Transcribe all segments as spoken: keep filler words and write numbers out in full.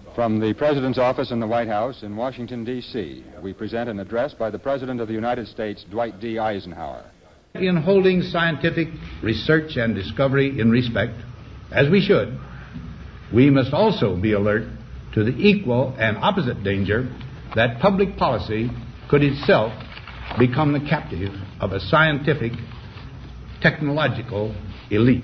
From the President's office in the White House in Washington, D C, we present an address by the President of the United States, Dwight D. Eisenhower. In holding scientific research and discovery in respect, as we should, we must also be alert to the equal and opposite danger that public policy could itself become the captive of a scientific, technological elite.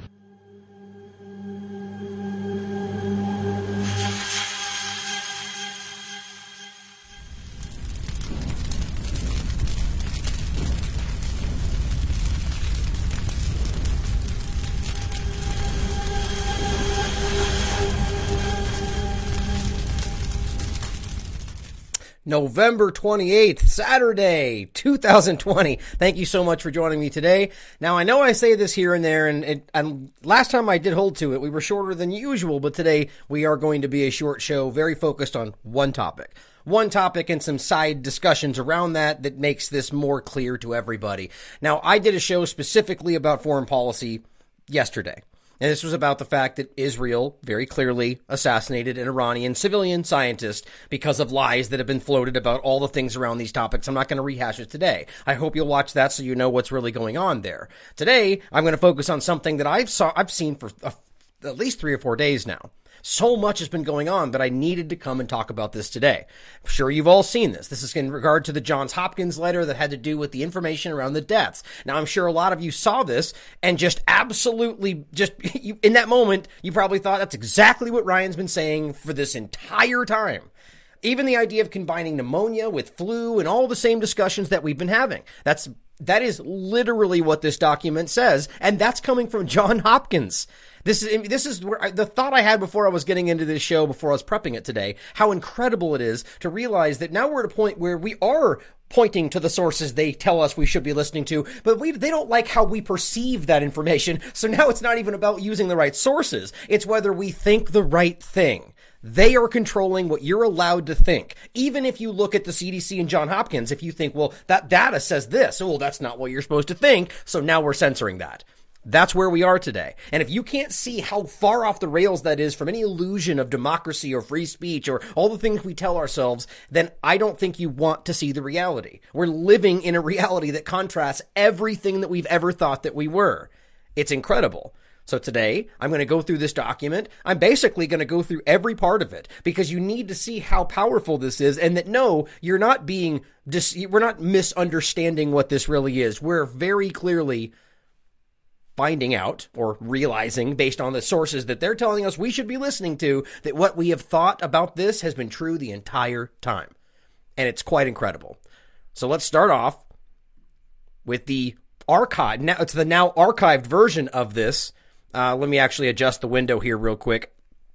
November twenty-eighth, Saturday, two thousand twenty. Thank you so much for joining me today. Now, I know I say this here and there, and, it, and last time I did hold to it, we were shorter than usual, but today we are going to be a short show, very focused on one topic. One topic and some side discussions around that that makes this more clear to everybody. Now, I did a show specifically about foreign policy yesterday. And this was about the fact that Israel very clearly assassinated an Iranian civilian scientist because of lies that have been floated about all the things around these topics. I'm not going to rehash it today. I hope you'll watch that so you know what's really going on there. Today, I'm going to focus on something that I've saw I've seen for a, at least three or four days now. So much has been going on that I needed to come and talk about this today. I'm sure you've all seen this. This is in regard to the Johns Hopkins letter that had to do with the information around the deaths. Now, I'm sure a lot of you saw this and just absolutely just you, in that moment, you probably thought that's exactly what Ryan's been saying for this entire time. Even the idea of combining pneumonia with flu and all the same discussions that we've been having. That's That is literally what this document says, and that's coming from Johns Hopkins. This is this is where I, the thought I had before I was getting into this show, before I was prepping it today, how incredible it is to realize that now we're at a point where we are pointing to the sources they tell us we should be listening to, but we they don't like how we perceive that information, so now it's not even about using the right sources. It's whether we think the right thing. They are controlling what you're allowed to think. Even if you look at the C D C and Johns Hopkins, if you think, well, that data says this, oh, well, that's not what you're supposed to think, so now we're censoring that. That's where we are today. And if you can't see how far off the rails that is from any illusion of democracy or free speech or all the things we tell ourselves, then I don't think you want to see the reality. We're living in a reality that contrasts everything that we've ever thought that we were. It's incredible. So today, I'm going to go through this document. I'm basically going to go through every part of it because you need to see how powerful this is and that no, you're not being, dis- we're not misunderstanding what this really is. We're very clearly finding out or realizing based on the sources that they're telling us we should be listening to that what we have thought about this has been true the entire time. And it's quite incredible. So let's start off with the archive. Now it's the now archived version of this. Uh, let me actually adjust the window here real quick.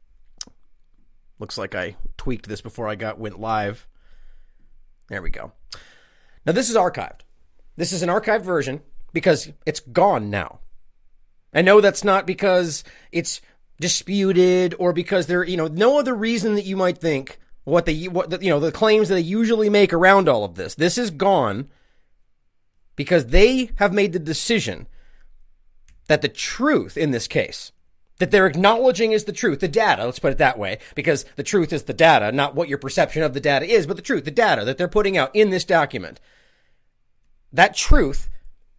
Looks like I tweaked this before I got went live. There we go. Now this is archived. This is an archived version because it's gone now. I know that's not because it's disputed or because there, you know, no other reason that you might think what the, what the, you know, the claims that they usually make around all of this. This is gone because they have made the decision that the truth in this case, that they're acknowledging is the truth, the data, let's put it that way, because the truth is the data, not what your perception of the data is, but the truth, the data that they're putting out in this document. That truth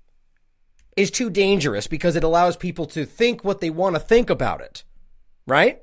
is too dangerous because it allows people to think what they want to think about it, right?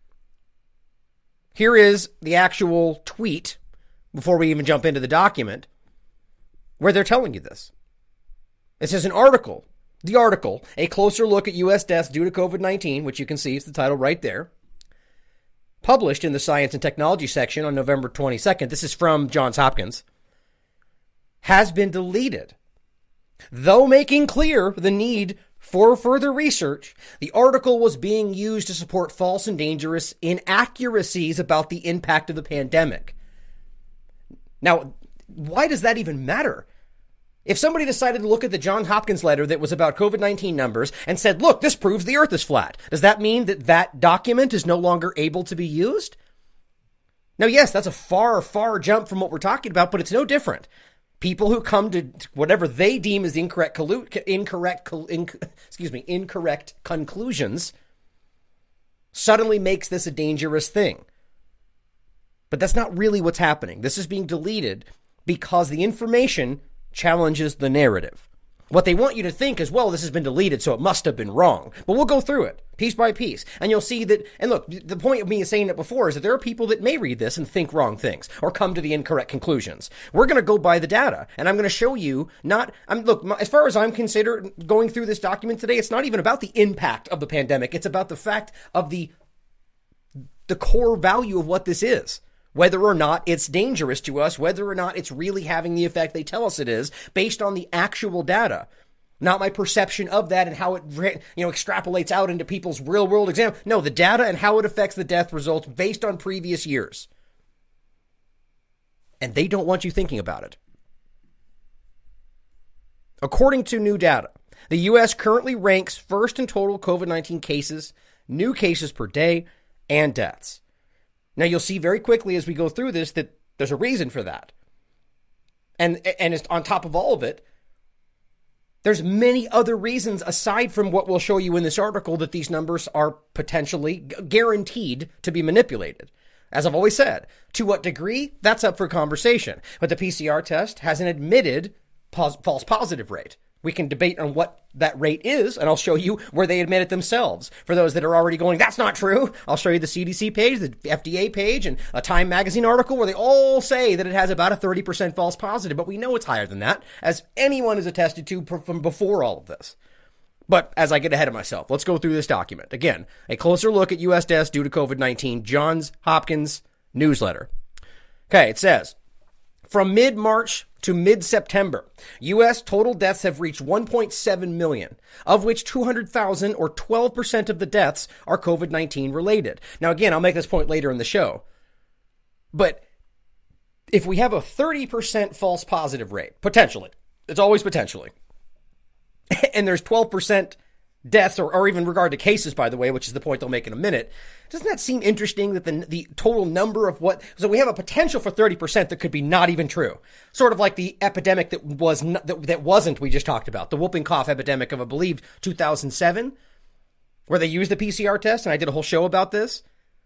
Here is the actual tweet, before we even jump into the document, where they're telling you this. It says an article, the article, a closer look at U S deaths due to COVID nineteen, which you can see is the title right there, published in the Science and Technology section on November twenty-second, this is from Johns Hopkins, has been deleted. Though making clear the need for further research, the article was being used to support false and dangerous inaccuracies about the impact of the pandemic. Now, why does that even matter? If somebody decided to look at the Johns Hopkins letter that was about COVID nineteen numbers and said, look, this proves the earth is flat, does that mean that that document is no longer able to be used? Now, yes, that's a far, far jump from what we're talking about, but it's no different. People who come to whatever they deem as incorrect, incorrect, excuse me, incorrect conclusions suddenly makes this a dangerous thing. But that's not really what's happening. This is being deleted because the information challenges the narrative. What they want you to think is, well, this has been deleted, so it must have been wrong. But we'll go through it piece by piece. And you'll see that, and look, the point of me saying it before is that there are people that may read this and think wrong things or come to the incorrect conclusions. We're going to go by the data, and I'm going to show you not, I'm look, as far as I'm considered going through this document today, it's not even about the impact of the pandemic. It's about the fact of the, the core value of what this is. Whether or not it's dangerous to us, whether or not it's really having the effect they tell us it is, based on the actual data. Not my perception of that and how it, you know, extrapolates out into people's real world exam. No, the data and how it affects the death results based on previous years. And they don't want you thinking about it. According to new data, the U S currently ranks first in total COVID nineteen cases, new cases per day, and deaths. Now, you'll see very quickly as we go through this that there's a reason for that. And and it's on top of all of it, there's many other reasons aside from what we'll show you in this article that these numbers are potentially guaranteed to be manipulated. As I've always said, to what degree, that's up for conversation. But the P C R test has an admitted pos- false positive rate. We can debate on what that rate is, and I'll show you where they admit it themselves. For those that are already going, that's not true, I'll show you the C D C page, the F D A page, and a Time magazine article where they all say that it has about a thirty percent false positive, but we know it's higher than that, as anyone has attested to from before all of this. But as I get ahead of myself, let's go through this document. Again, a closer look at U S deaths due to COVID nineteen, Johns Hopkins newsletter. Okay, it says, from mid-March to mid-September, U S total deaths have reached one point seven million, of which two hundred thousand or twelve percent of the deaths are COVID nineteen related. Now, again, I'll make this point later in the show. But if we have a thirty percent false positive rate, potentially, it's always potentially, and there's twelve percent deaths, or, or even regard to cases, by the way, which is the point they'll make in a minute, doesn't that seem interesting that the the total number of what, so we have a potential for thirty percent that could be not even true. Sort of like the epidemic that was not, that, that wasn't, we just talked about, the whooping cough epidemic of, I believe, two thousand seven, where they used the P C R test, and I did a whole show about this,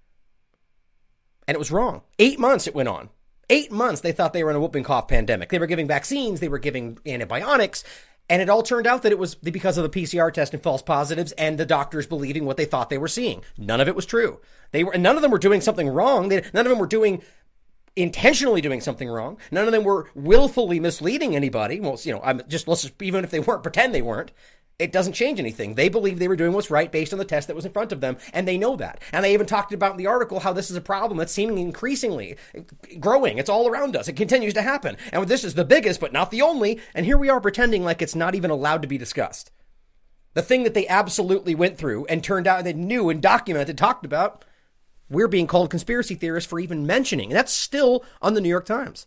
and it was wrong. Eight months it went on. Eight months they thought they were in a whooping cough pandemic. They were giving vaccines, they were giving antibiotics, and it all turned out that it was because of the P C R test and false positives and the doctors believing what they thought they were seeing. None of it was true. They were, none of them were doing something wrong. They, none of them were doing, intentionally doing something wrong. None of them were willfully misleading anybody. Well, you know, I'm just, let's just, even if they weren't, pretend they weren't. It doesn't change anything. They believe they were doing what's right based on the test that was in front of them, and they know that. And they even talked about in the article how this is a problem that's seemingly increasingly growing. It's all around us. It continues to happen. And this is the biggest, but not the only. And here we are pretending like it's not even allowed to be discussed. The thing that they absolutely went through and turned out they knew and documented, talked about, we're being called conspiracy theorists for even mentioning. And that's still on the New York Times.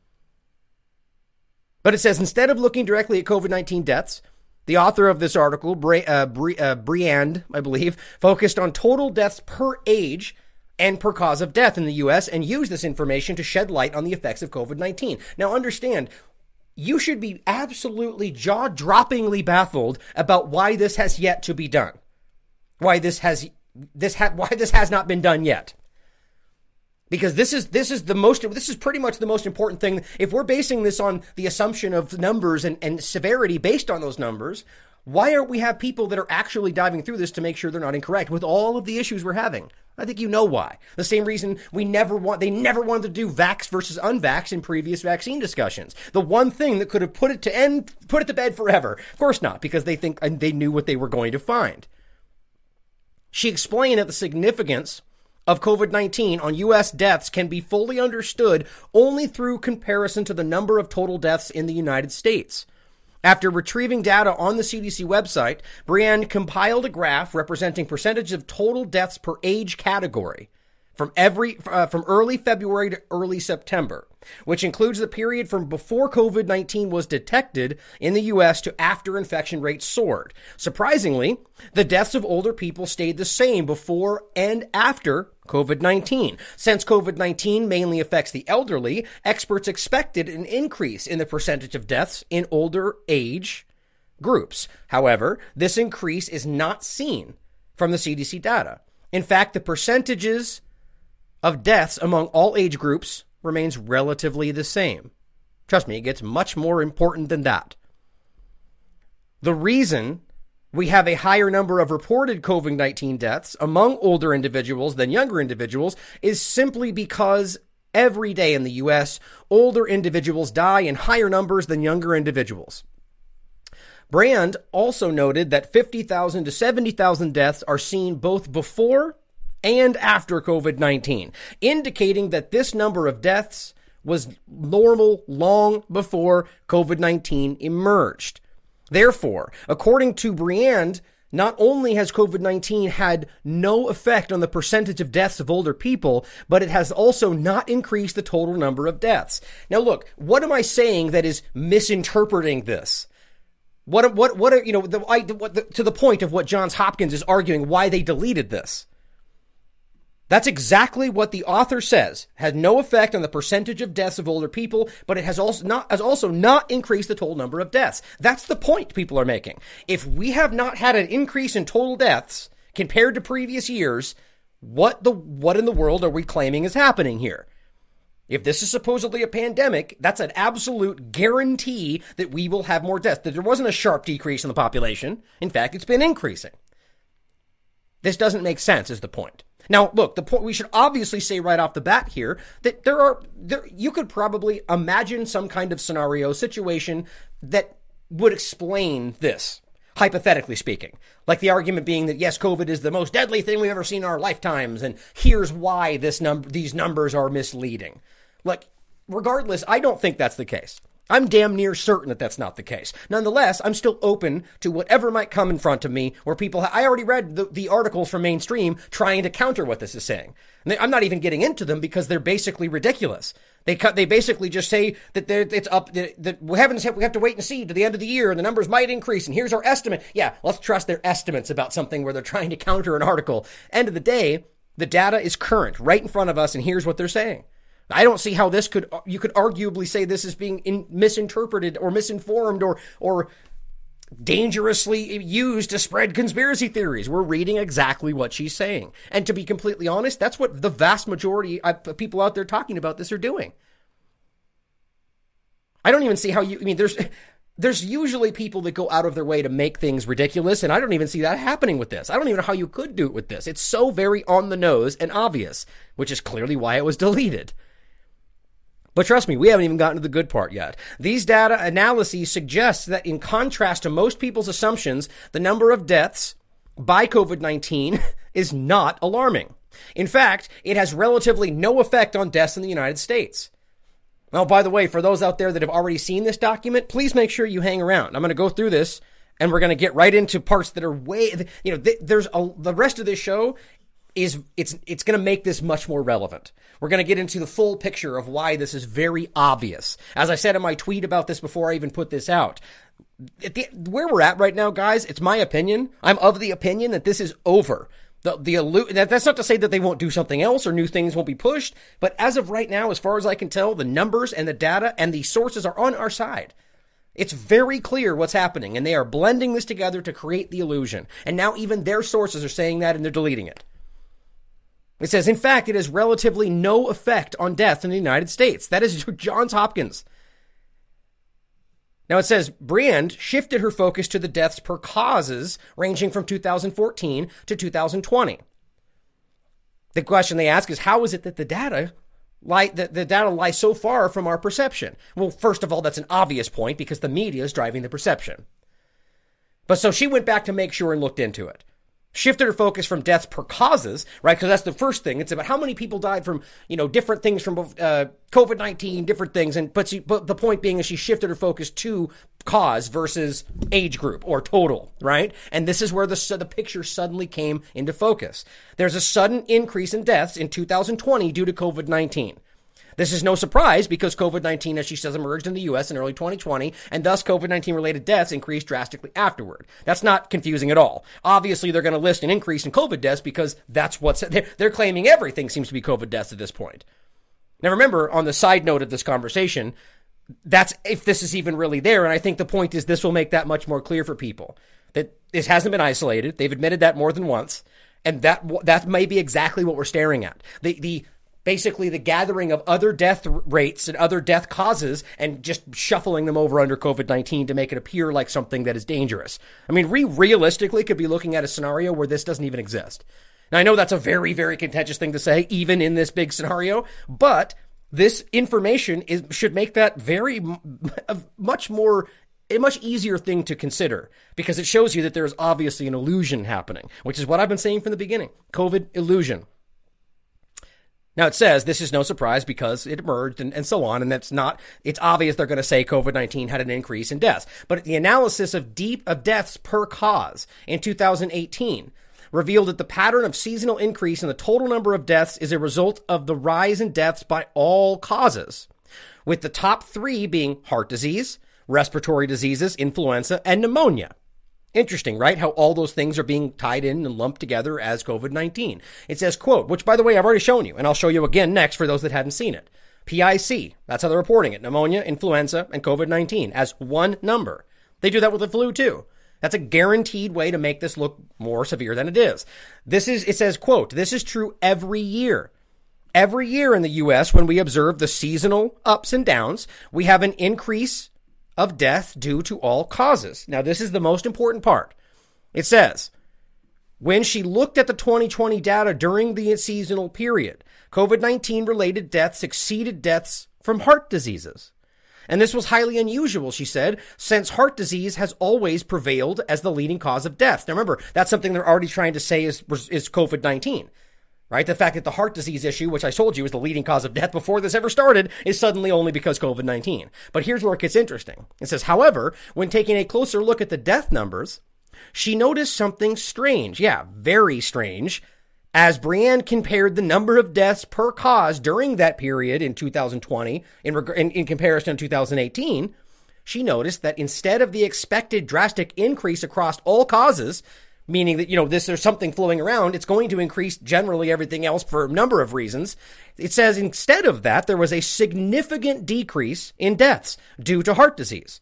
But it says, instead of looking directly at COVID nineteen deaths, the author of this article, Bri- uh, Bri- uh, Briand, I believe, focused on total deaths per age and per cause of death in the U S and used this information to shed light on the effects of COVID nineteen. Now, understand, you should be absolutely jaw-droppingly baffled about why this has yet to be done. Why this has this ha- why this has not been done yet. Because this is this is the most this is pretty much the most important thing. If we're basing this on the assumption of numbers and, and severity based on those numbers, why aren't we have people that are actually diving through this to make sure they're not incorrect with all of the issues we're having? I think you know why. The same reason we never want they never wanted to do vax versus unvax in previous vaccine discussions. The one thing that could have put it to end put it to bed forever. Of course not, because they think and they knew what they were going to find. She explained that the significance of COVID nineteen on U S deaths can be fully understood only through comparison to the number of total deaths in the United States. After retrieving data on the C D C website, Brienne compiled a graph representing percentage of total deaths per age category from every uh, from early February to early September, which includes the period from before COVID nineteen was detected in the U S to after infection rates soared. Surprisingly, the deaths of older people stayed the same before and after COVID nineteen. Since COVID nineteen mainly affects the elderly, experts expected an increase in the percentage of deaths in older age groups. However, this increase is not seen from the C D C data. In fact, the percentages of deaths among all age groups remains relatively the same. Trust me, it gets much more important than that. The reason we have a higher number of reported COVID nineteen deaths among older individuals than younger individuals is simply because every day in the U S, older individuals die in higher numbers than younger individuals. Brand also noted that fifty thousand to seventy thousand deaths are seen both before and after COVID nineteen, indicating that this number of deaths was normal long before COVID nineteen emerged. Therefore, according to Briand, not only has COVID nineteen had no effect on the percentage of deaths of older people, but it has also not increased the total number of deaths. Now look, what am I saying that is misinterpreting this? What, what, what are, you know, the, I, what, the, to the point of what Johns Hopkins is arguing why they deleted this. That's exactly what the author says. Had no effect on the percentage of deaths of older people, but it has also not has also not increased the total number of deaths. That's the point people are making. If we have not had an increase in total deaths compared to previous years, what the what in the world are we claiming is happening here? If this is supposedly a pandemic, that's an absolute guarantee that we will have more deaths. That there wasn't a sharp decrease in the population. In fact, it's been increasing. This doesn't make sense, is the point. Now, look, the point we should obviously say right off the bat here that there are, there, you could probably imagine some kind of scenario, situation that would explain this, hypothetically speaking. Like the argument being that, yes, COVID is the most deadly thing we've ever seen in our lifetimes, and here's why this number, these numbers are misleading. Like, regardless, I don't think that's the case. I'm damn near certain that that's not the case. Nonetheless, I'm still open to whatever might come in front of me where people, ha- I already read the, the articles from mainstream trying to counter what this is saying. And they, I'm not even getting into them because they're basically ridiculous. They cut, they basically just say that it's up, that, that we haven't, we have to wait and see to the end of the year and the numbers might increase and here's our estimate. Yeah, let's trust their estimates about something where they're trying to counter an article. End of the day, the data is current right in front of us and here's what they're saying. I don't see how this could, you could arguably say this is being in, misinterpreted or misinformed or, or dangerously used to spread conspiracy theories. We're reading exactly what she's saying. And to be completely honest, that's what the vast majority of people out there talking about this are doing. I don't even see how you, I mean, there's, there's usually people that go out of their way to make things ridiculous, and I don't even see that happening with this. I don't even know how you could do it with this. It's so very on the nose and obvious, which is clearly why it was deleted. But trust me, we haven't even gotten to the good part yet. These data analyses suggest that in contrast to most people's assumptions, the number of deaths by COVID nineteen is not alarming. In fact, it has relatively no effect on deaths in the United States. Now, by the way, for those out there that have already seen this document, please make sure you hang around. I'm going to go through this and we're going to get right into parts that are way, you know, th- there's a, the rest of this show is it's it's going to make this much more relevant. We're going to get into the full picture of why this is very obvious. As I said in my tweet about this before I even put this out, at the, where we're at right now, guys, it's my opinion. I'm of the opinion that this is over. The the that's not to say that they won't do something else or new things won't be pushed, but as of right now, as far as I can tell, the numbers and the data and the sources are on our side. It's very clear what's happening, and they are blending this together to create the illusion. And now even their sources are saying that, and they're deleting it. It says, in fact, it has relatively no effect on death in the United States. That is Johns Hopkins. Now it says, Briand shifted her focus to the deaths per causes ranging from two thousand fourteen to two thousand twenty. The question they ask is, how is it that the data lie, the, the data lies so far from our perception? Well, first of all, that's an obvious point because the media is driving the perception. But so she went back to make sure and looked into it. Shifted her focus from deaths per causes, right? Because that's the first thing. It's about how many people died from, you know, different things from uh, COVID nineteen, different things. And but, she, but the point being is she shifted her focus to cause versus age group or total, right? And this is where the the picture suddenly came into focus. There's a sudden increase in deaths in two thousand twenty due to COVID nineteen. This is no surprise because COVID nineteen, as she says, emerged in the U S in early twenty twenty, and thus COVID nineteen related deaths increased drastically afterward. That's not confusing at all. Obviously, they're going to list an increase in COVID deaths because that's what's, they're, they're claiming everything seems to be COVID deaths at this point. Now remember, on the side note of this conversation, that's if this is even really there, and I think the point is this will make that much more clear for people. That this hasn't been isolated. They've admitted that more than once, and that that may be exactly what we're staring at. The the basically the gathering of other death rates and other death causes and just shuffling them over under COVID nineteen to make it appear like something that is dangerous. I mean, we realistically could be looking at a scenario where this doesn't even exist. Now, I know that's a very, very contentious thing to say, even in this big scenario, but this information is should make that very much more, a much easier thing to consider, because it shows you that there is obviously an illusion happening, which is what I've been saying from the beginning. COVID illusion. Now, it says this is no surprise because it emerged and, and so on, and that's not, it's obvious they're going to say COVID nineteen had an increase in deaths. But the analysis of deep of deaths per cause in two thousand eighteen revealed that the pattern of seasonal increase in the total number of deaths is a result of the rise in deaths by all causes, with the top three being heart disease, respiratory diseases, influenza, and pneumonia. Interesting, right? How all those things are being tied in and lumped together as COVID nineteen. It says, quote, which, by the way, I've already shown you, and I'll show you again next for those that hadn't seen it. P I C, that's how they're reporting it. Pneumonia, influenza, and COVID nineteen as one number. They do that with the flu, too. That's a guaranteed way to make this look more severe than it is. This is, it says, quote, this is true every year. Every year in the U S, when we observe the seasonal ups and downs, we have an increase of death due to all causes. Now, this is the most important part. It says, when she looked at the twenty twenty data during the seasonal period, COVID nineteen related deaths exceeded deaths from heart diseases. And this was highly unusual, she said, since heart disease has always prevailed as the leading cause of death. Now, remember, that's something they're already trying to say is, is COVID nineteen. Right? The fact that the heart disease issue, which I told you is the leading cause of death before this ever started, is suddenly only because COVID nineteen. But here's where it gets interesting. It says, however, when taking a closer look at the death numbers, she noticed something strange. Yeah, very strange. As Brianne compared the number of deaths per cause during that period in two thousand twenty in, reg- in, in comparison to two thousand eighteen, she noticed that instead of the expected drastic increase across all causes, meaning that, you know, this, there's something flowing around, it's going to increase generally everything else for a number of reasons. It says instead of that, there was a significant decrease in deaths due to heart disease.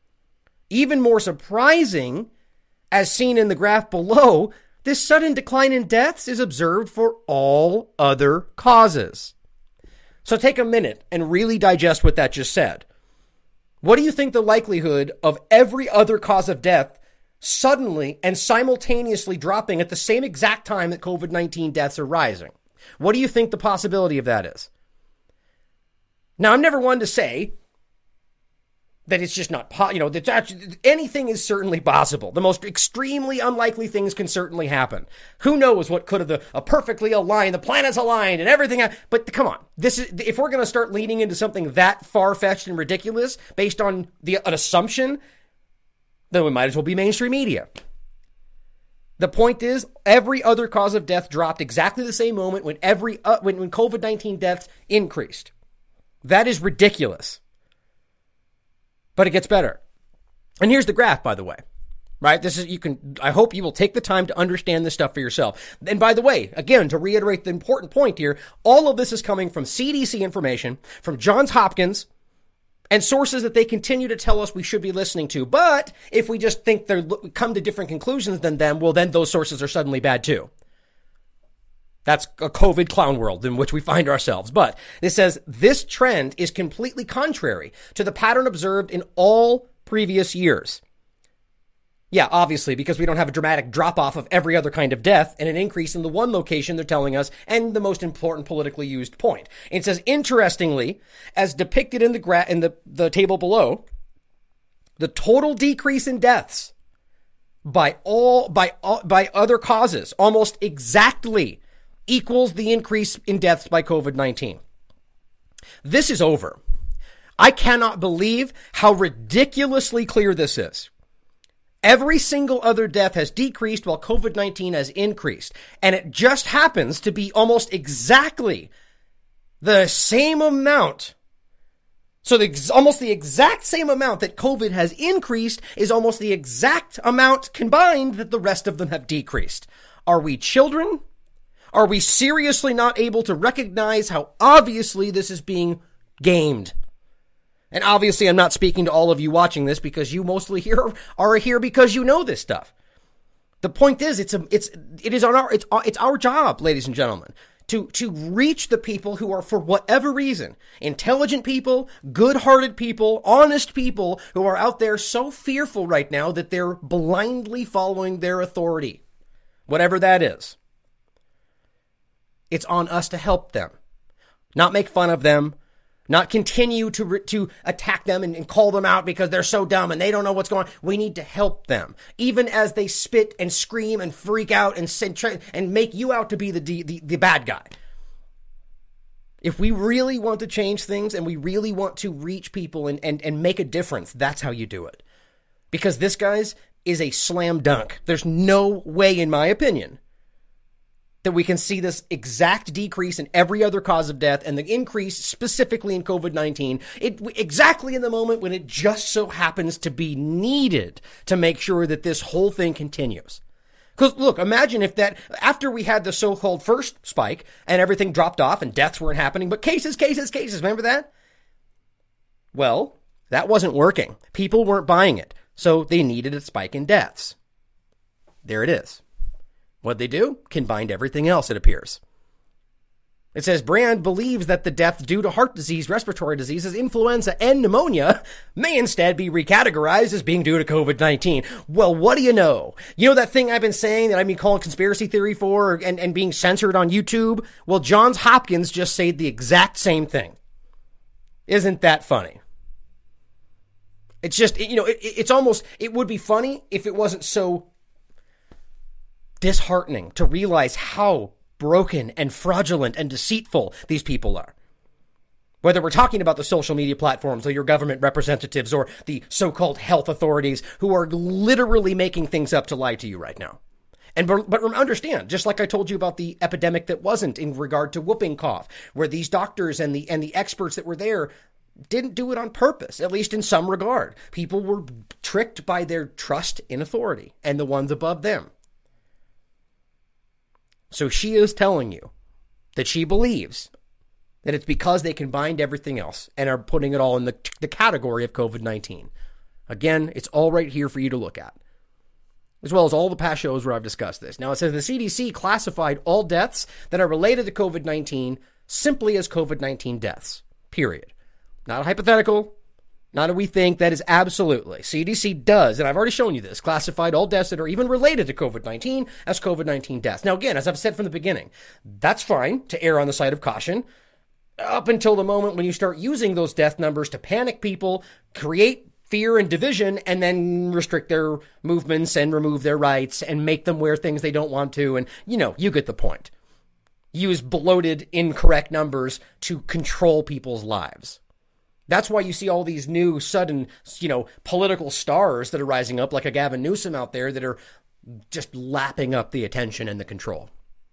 Even more surprising, as seen in the graph below, this sudden decline in deaths is observed for all other causes. So take a minute and really digest what that just said. What do you think the likelihood of every other cause of death suddenly and simultaneously dropping at the same exact time that COVID nineteen deaths are rising? What do you think the possibility of that is? Now, I'm never one to say that it's just not, po- you know, that actually, anything is certainly possible. The most extremely unlikely things can certainly happen. Who knows what could have the, a perfectly aligned, the planets aligned and everything. But come on, this is, if we're going to start leaning into something that far-fetched and ridiculous based on the, an assumption, then we might as well be mainstream media. The point is, every other cause of death dropped exactly the same moment when every uh, when, when COVID nineteen deaths increased. That is ridiculous. But it gets better. And here's the graph, by the way. Right? This is, you can, I hope you will take the time to understand this stuff for yourself. And by the way, again, to reiterate the important point here, all of this is coming from C D C information, from Johns Hopkins, and sources that they continue to tell us we should be listening to. But if we just think they're come to different conclusions than them, well, then those sources are suddenly bad too. That's a COVID clown world in which we find ourselves. But it says this trend is completely contrary to the pattern observed in all previous years. Yeah, obviously, because we don't have a dramatic drop-off of every other kind of death and an increase in the one location they're telling us, and the most important politically used point. It says, interestingly, as depicted in the gra- in the, the table below, the total decrease in deaths by all by all, by other causes almost exactly equals the increase in deaths by COVID nineteen. This is over. I cannot believe how ridiculously clear this is. Every single other death has decreased while COVID nineteen has increased. And it just happens to be almost exactly the same amount. So the, almost the exact same amount that COVID has increased is almost the exact amount combined that the rest of them have decreased. Are we children? Are we seriously not able to recognize how obviously this is being gamed? And obviously, I'm not speaking to all of you watching this because you mostly here are here because you know this stuff. The point is, it's a, it's, it is on our, it's, it's our job, ladies and gentlemen, to, to reach the people who are, for whatever reason, intelligent people, good-hearted people, honest people who are out there so fearful right now that they're blindly following their authority, whatever that is. It's on us to help them, not make fun of them, not continue to to attack them and, and call them out because they're so dumb and they don't know what's going on. We need to help them, even as they spit and scream and freak out and send, try, and make you out to be the, the the bad guy. If we really want to change things and we really want to reach people and, and, and make a difference, that's how you do it. Because this, guys, is a slam dunk. There's no way, in my opinion, that we can see this exact decrease in every other cause of death and the increase specifically in COVID nineteen, it, exactly in the moment when it just so happens to be needed to make sure that this whole thing continues. Because, look, imagine if that, after we had the so-called first spike and everything dropped off and deaths weren't happening, but cases, cases, cases, remember that? Well, that wasn't working. People weren't buying it, so they needed a spike in deaths. There it is. What'd they do? Combined everything else, it appears. It says Brand believes that the death due to heart disease, respiratory diseases, influenza, and pneumonia may instead be recategorized as being due to COVID nineteen. Well, what do you know? You know that thing I've been saying that I've been calling conspiracy theory for and, and being censored on YouTube? Well, Johns Hopkins just said the exact same thing. Isn't that funny? It's just, you know, it, it's almost, it would be funny if it wasn't so disheartening to realize how broken and fraudulent and deceitful these people are. Whether we're talking about the social media platforms or your government representatives or the so-called health authorities who are literally making things up to lie to you right now. And but, but understand, just like I told you about the epidemic that wasn't in regard to whooping cough, where these doctors and the and the experts that were there didn't do it on purpose, at least in some regard. People were tricked by their trust in authority and the ones above them. So she is telling you that she believes that it's because they combined everything else and are putting it all in the, the category of COVID nineteen. Again, it's all right here for you to look at, as well as all the past shows where I've discussed this. Now, it says the C D C classified all deaths that are related to COVID nineteen simply as COVID nineteen deaths, period. Not a hypothetical, not a we think, that is absolutely. C D C does, and I've already shown you this, classified all deaths that are even related to COVID nineteen as COVID nineteen deaths. Now, again, as I've said from the beginning, that's fine to err on the side of caution up until the moment when you start using those death numbers to panic people, create fear and division, and then restrict their movements and remove their rights and make them wear things they don't want to. And, you know, you get the point. Use bloated, incorrect numbers to control people's lives. That's why you see all these new sudden, you know, political stars that are rising up, like a Gavin Newsom out there, that are just lapping up the attention and the control.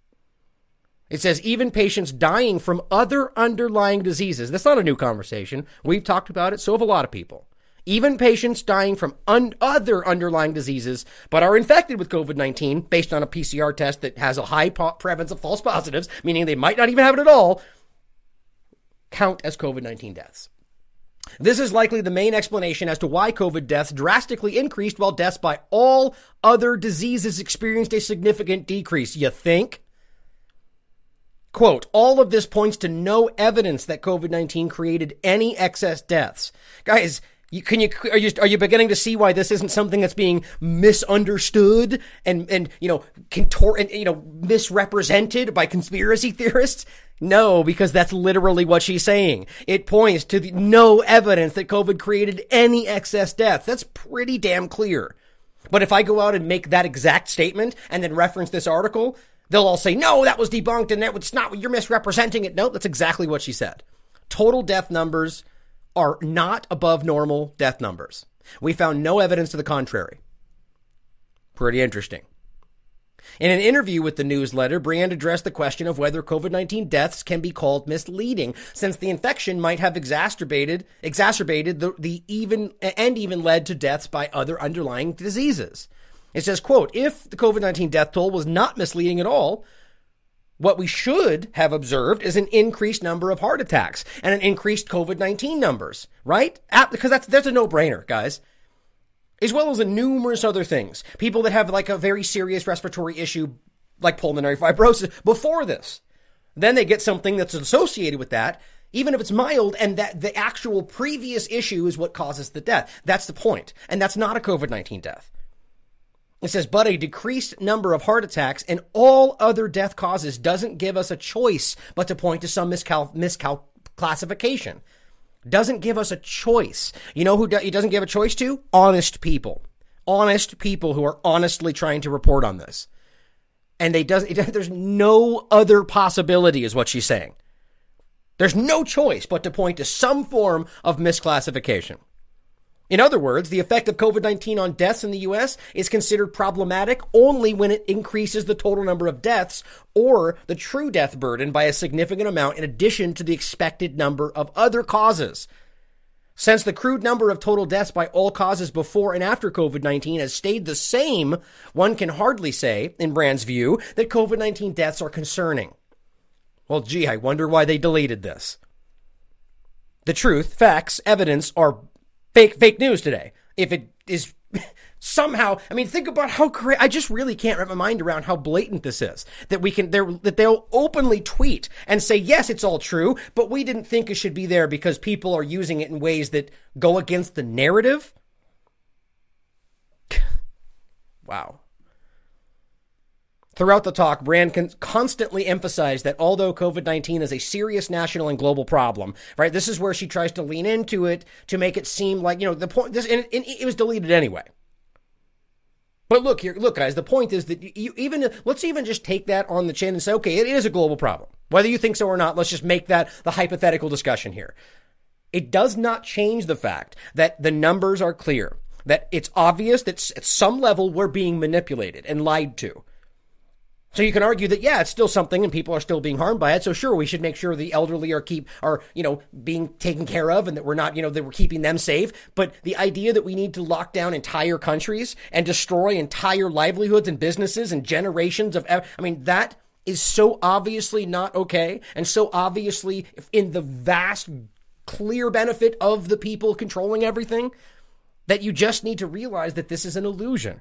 It says even patients dying from other underlying diseases. That's not a new conversation. We've talked about it. So have a lot of people. Even patients dying from un- other underlying diseases, but are infected with COVID nineteen based on a P C R test that has a high po- prevalence of false positives, meaning they might not even have it at all, count as COVID nineteen deaths. This is likely the main explanation as to why COVID deaths drastically increased while deaths by all other diseases experienced a significant decrease. You think? Quote, all of this points to no evidence that COVID nineteen created any excess deaths. Guys, you, can you, are you, are you beginning to see why this isn't something that's being misunderstood and, and, you know, contort and, you know, misrepresented by conspiracy theorists? No, because that's literally what she's saying. It points to the, no evidence that COVID created any excess death. That's pretty damn clear. But if I go out and make that exact statement and then reference this article, they'll all say, no, that was debunked and that was not, you're misrepresenting it. Nope, that's exactly what she said. Total death numbers are not above normal death numbers. We found no evidence to the contrary. Pretty interesting. In an interview with the newsletter, Briand addressed the question of whether COVID nineteen deaths can be called misleading, since the infection might have exacerbated exacerbated the, the even and even led to deaths by other underlying diseases. It says, quote, if the COVID nineteen death toll was not misleading at all, what we should have observed is an increased number of heart attacks and an increased COVID nineteen numbers, right? Because that's, that's a no-brainer, guys. As well as a numerous other things. People that have like a very serious respiratory issue, like pulmonary fibrosis, before this. Then they get something that's associated with that, even if it's mild, and that the actual previous issue is what causes the death. That's the point. And that's not a covid nineteen death. It says, but a decreased number of heart attacks and all other death causes doesn't give us a choice but to point to some miscal- misclassification. Doesn't give us a choice. You know who do- he doesn't give a choice to? Honest people. Honest people who are honestly trying to report on this. And they does, it, there's no other possibility is what she's saying. There's no choice but to point to some form of misclassification. In other words, the effect of covid nineteen on deaths in the U S is considered problematic only when it increases the total number of deaths or the true death burden by a significant amount in addition to the expected number of other causes. Since the crude number of total deaths by all causes before and after covid nineteen has stayed the same, one can hardly say, in Brand's view, that covid nineteen deaths are concerning. Well, gee, I wonder why they deleted this. The truth, facts, evidence are Fake fake news today. If it is somehow, I mean, think about how crazy. I just really can't wrap my mind around how blatant this is. That we can, that they'll openly tweet and say, yes, it's all true, but we didn't think it should be there because people are using it in ways that go against the narrative. Wow. Throughout the talk, Brand con- constantly emphasized that although covid nineteen is a serious national and global problem, right? This is where she tries to lean into it to make it seem like, you know, the point, this, and, and it was deleted anyway. But look here, look guys, the point is that you even, let's even just take that on the chin and say, okay, it is a global problem. Whether you think so or not, let's just make that the hypothetical discussion here. It does not change the fact that the numbers are clear, that it's obvious that at some level we're being manipulated and lied to. So you can argue that, yeah, it's still something and people are still being harmed by it. So sure, we should make sure the elderly are keep are, you know, being taken care of and that we're not, you know, that we're keeping them safe. But the idea that we need to lock down entire countries and destroy entire livelihoods and businesses and generations of, I mean, that is so obviously not okay. And so obviously in the vast, clear benefit of the people controlling everything that you just need to realize that this is an illusion.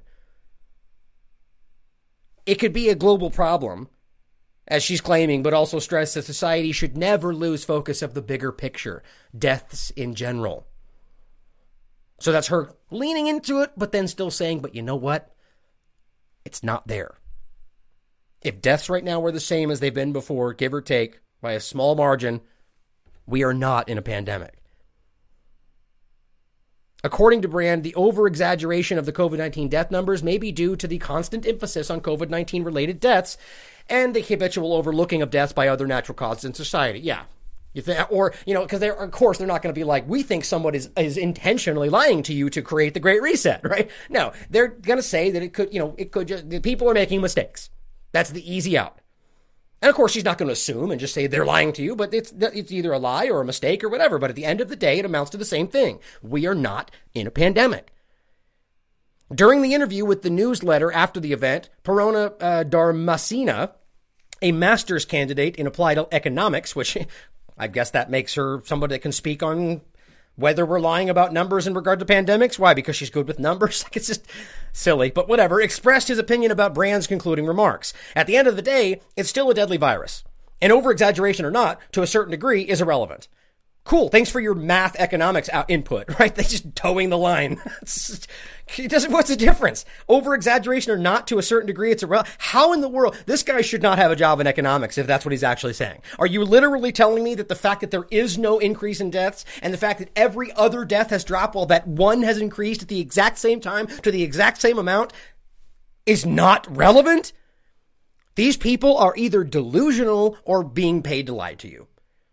It could be a global problem, as she's claiming, but also stress that society should never lose focus of the bigger picture, deaths in general. So that's her leaning into it, but then still saying, but you know what? It's not there. If deaths right now were the same as they've been before, give or take, by a small margin, we are not in a pandemic. According to Brand, the over-exaggeration of the covid nineteen death numbers may be due to the constant emphasis on covid nineteen related deaths and the habitual overlooking of deaths by other natural causes in society. Yeah. You think, or, you know, because they're, of course, they're not going to be like, we think someone is, is intentionally lying to you to create the Great Reset, right? No, they're going to say that it could, you know, it could just, the people are making mistakes. That's the easy out. And of course, she's not going to assume and just say they're lying to you, but it's it's either a lie or a mistake or whatever. But at the end of the day, it amounts to the same thing. We are not in a pandemic. During the interview with the newsletter after the event, Parona uh, Dharmasena, a master's candidate in applied economics, which I guess that makes her somebody that can speak on whether we're lying about numbers in regard to pandemics. Why? Because she's good with numbers? Like, it's just silly, but whatever. Expressed his opinion about Brand's concluding remarks. At the end of the day, it's still a deadly virus. And over-exaggeration or not, to a certain degree, is irrelevant. Cool. Thanks for your math economics out input, right? They just towing the line. It doesn't, what's the difference? Over-exaggeration or not, to a certain degree, it's irrelevant. How in the world? This guy should not have a job in economics if that's what he's actually saying. Are you literally telling me that the fact that there is no increase in deaths and the fact that every other death has dropped while that one has increased at the exact same time to the exact same amount is not relevant? These people are either delusional or being paid to lie to you.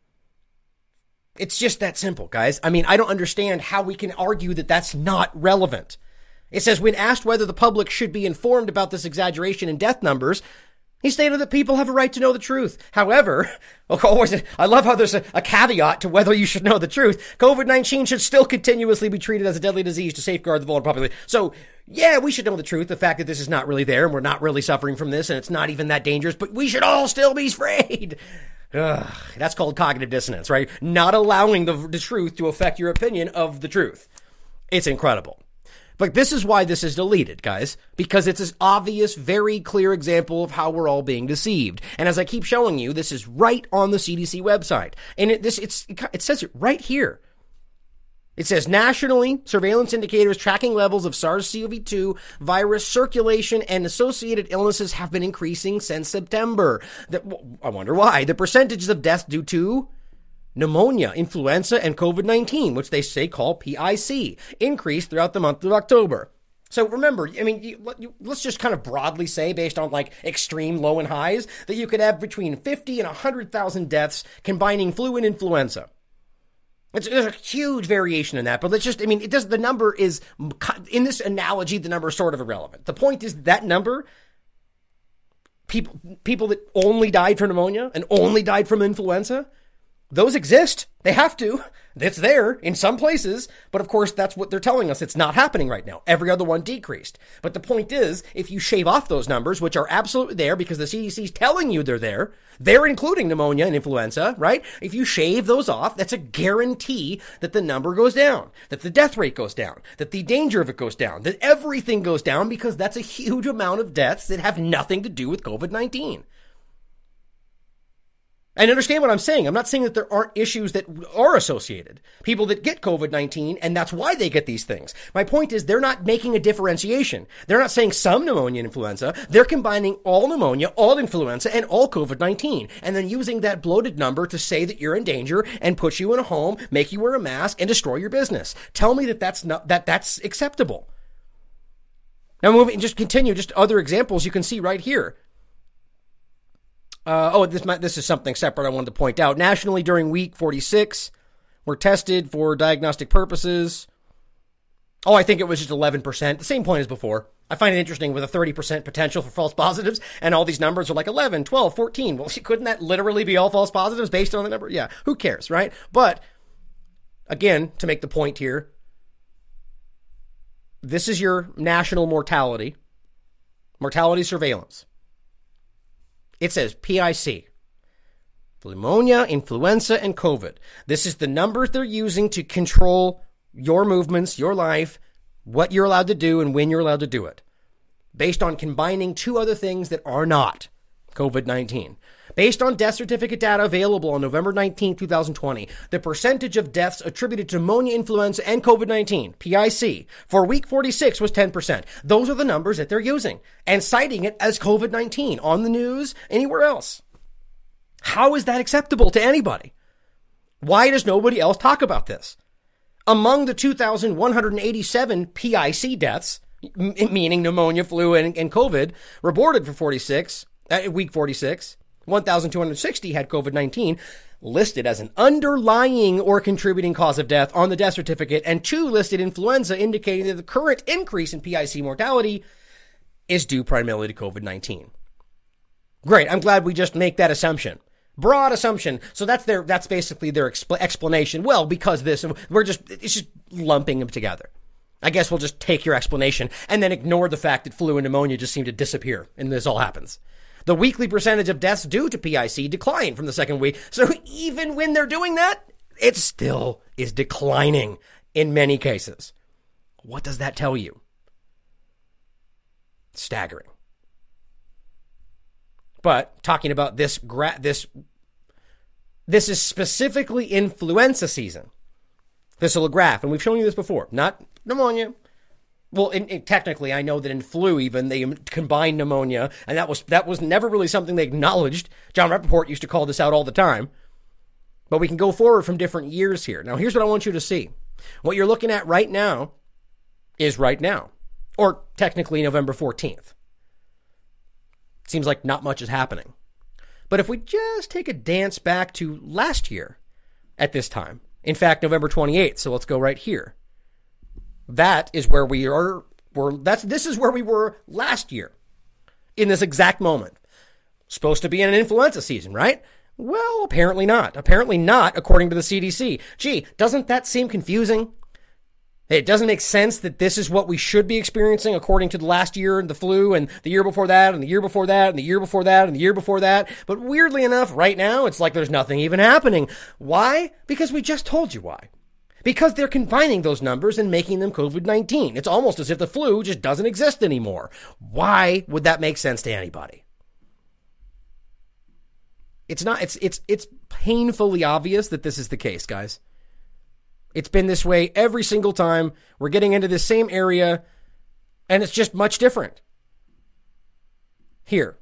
It's just that simple, guys. I mean, I don't understand how we can argue that that's not relevant. It says, when asked whether the public should be informed about this exaggeration in death numbers, he stated that people have a right to know the truth. However, always, I love how there's a, a caveat to whether you should know the truth. covid nineteen should still continuously be treated as a deadly disease to safeguard the vulnerable population. So, yeah, we should know the truth, the fact that this is not really there and we're not really suffering from this and it's not even that dangerous, but we should all still be afraid. Ugh, that's called cognitive dissonance, right? Not allowing the, the truth to affect your opinion of the truth. It's incredible. Like, this is why this is deleted, guys, because it's an obvious, very clear example of how we're all being deceived. And as I keep showing you, this is right on the C D C website. And it, this, it's, it says it right here. It says, nationally, surveillance indicators tracking levels of SARS-C o V two virus circulation and associated illnesses have been increasing since September. The, I wonder why. The percentages of deaths due to pneumonia, influenza, and COVID nineteen, which they say call P I C, increased throughout the month of October. So remember, I mean, you, you, let's just kind of broadly say, based on like extreme low and highs, that you could have between fifty and one hundred thousand deaths combining flu and influenza. It's, there's a huge variation in that, but let's just, I mean, it does, the number is, in this analogy, the number is sort of irrelevant. The point is that number, people, people that only died from pneumonia and only died from influenza, those exist. They have to. It's there in some places. But of course, that's what they're telling us. It's not happening right now. Every other one decreased. But the point is, if you shave off those numbers, which are absolutely there because the C D C is telling you they're there, they're including pneumonia and influenza, right? If you shave those off, that's a guarantee that the number goes down, that the death rate goes down, that the danger of it goes down, that everything goes down, because that's a huge amount of deaths that have nothing to do with COVID nineteen. And understand what I'm saying. I'm not saying that there aren't issues that are associated. People that get COVID nineteen, and that's why they get these things. My point is, they're not making a differentiation. They're not saying some pneumonia and influenza. They're combining all pneumonia, all influenza, and all COVID nineteen. And then using that bloated number to say that you're in danger and put you in a home, make you wear a mask, and destroy your business. Tell me that that's not, that that's acceptable. Now moving, just continue, just other examples you can see right here. Uh, oh, this might, this is something separate I wanted to point out. Nationally, during week forty-six, were tested for diagnostic purposes. Oh, I think it was just eleven percent. The same point as before. I find it interesting with a thirty percent potential for false positives, and all these numbers are like eleven, twelve, fourteen. Well, couldn't that literally be all false positives based on the number? Yeah, who cares, right? But, again, to make the point here, this is your national mortality, mortality surveillance. It says P I C, pneumonia, influenza, and COVID. This is the number they're using to control your movements, your life, what you're allowed to do, and when you're allowed to do it, based on combining two other things that are not COVID nineteen. Based on death certificate data available on November nineteenth, twenty twenty, the percentage of deaths attributed to pneumonia, influenza, and COVID nineteen, P I C, for week forty-six was ten percent. Those are the numbers that they're using and citing it as COVID nineteen on the news, anywhere else. How is that acceptable to anybody? Why does nobody else talk about this? Among the two thousand one hundred eighty-seven P I C deaths, m- meaning pneumonia, flu, and, and COVID, reported for forty-six, uh, week forty-six, one thousand two hundred sixty had COVID nineteen listed as an underlying or contributing cause of death on the death certificate, and two listed influenza, indicating that the current increase in P I C mortality is due primarily to COVID nineteen. Great. I'm glad we just make that assumption. Broad assumption. So that's their, that's basically their expl- explanation. Well, because this, we're just, it's just lumping them together. I guess we'll just take your explanation and then ignore the fact that flu and pneumonia just seem to disappear, and this all happens. The weekly percentage of deaths due to P I C declined from the second week. So even when they're doing that, it still is declining in many cases. What does that tell you? Staggering. But talking about this, gra- this, this is specifically influenza season. This is a graph, and we've shown you this before. Not pneumonia. Well, in, in, technically, I know that in flu even, they combined pneumonia, and that was that was never really something they acknowledged. John Rappaport used to call this out all the time. But we can go forward from different years here. Now, here's what I want you to see. What you're looking at right now is right now, or technically November fourteenth. Seems like not much is happening. But if we just take a dance back to last year at this time, in fact, November twenty-eighth, so let's go right here. That is where we are, we're, that's, this is where we were last year, in this exact moment. Supposed to be in an influenza season, right? Well, apparently not. Apparently not, according to the C D C. Gee, doesn't that seem confusing? It doesn't make sense that this is what we should be experiencing according to the last year and the flu and the year before that and the year before that and the year before that and the year before that. But weirdly enough, right now, it's like there's nothing even happening. Why? Because we just told you why. because they're combining those numbers and making them COVID nineteen. It's almost as if the flu just doesn't exist anymore. Why would that make sense to anybody? It's not, it's, it's, it's painfully obvious that this is the case, guys. It's been this way every single time. We're getting into the same area, and it's just much different. Here.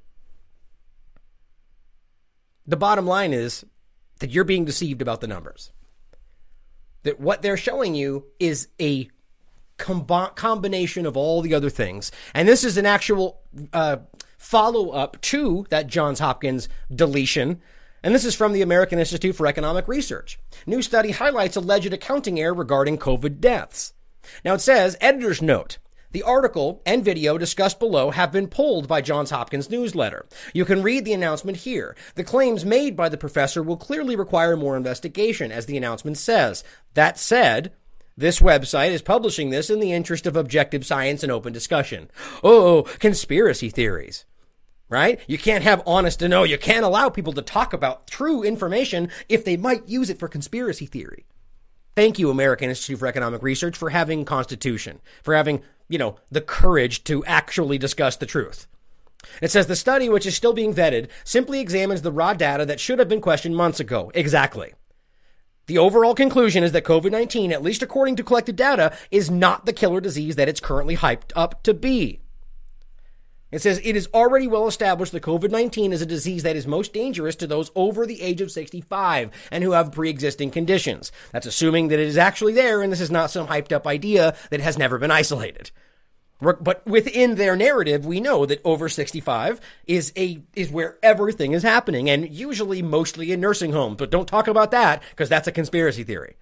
The bottom line is that you're being deceived about the numbers. That what they're showing you is a comb- combination of all the other things. And this is an actual uh, follow-up to that Johns Hopkins deletion. And this is from the American Institute for Economic Research. New study highlights alleged accounting error regarding COVID deaths. Now it says, editor's note. The article and video discussed below have been pulled by Johns Hopkins newsletter. You can read the announcement here. The claims made by the professor will clearly require more investigation, as the announcement says. That said, this website is publishing this in the interest of objective science and open discussion. Oh, conspiracy theories. Right? You can't have honest, no, you can't allow people to talk about true information if they might use it for conspiracy theory. Thank you, American Institute for Economic Research, for having Constitution, for having, you know, the courage to actually discuss the truth. It says the study, which is still being vetted, simply examines the raw data that should have been questioned months ago. Exactly. The overall conclusion is that COVID nineteen, at least according to collected data, is not the killer disease that it's currently hyped up to be. It says it is already well established that COVID nineteen is a disease that is most dangerous to those over the age of sixty-five and who have pre-existing conditions. That's assuming that it is actually there and this is not some hyped up idea that has never been isolated. But within their narrative, we know that over sixty-five is a is where everything is happening, and usually mostly in nursing homes. But don't talk about that because that's a conspiracy theory.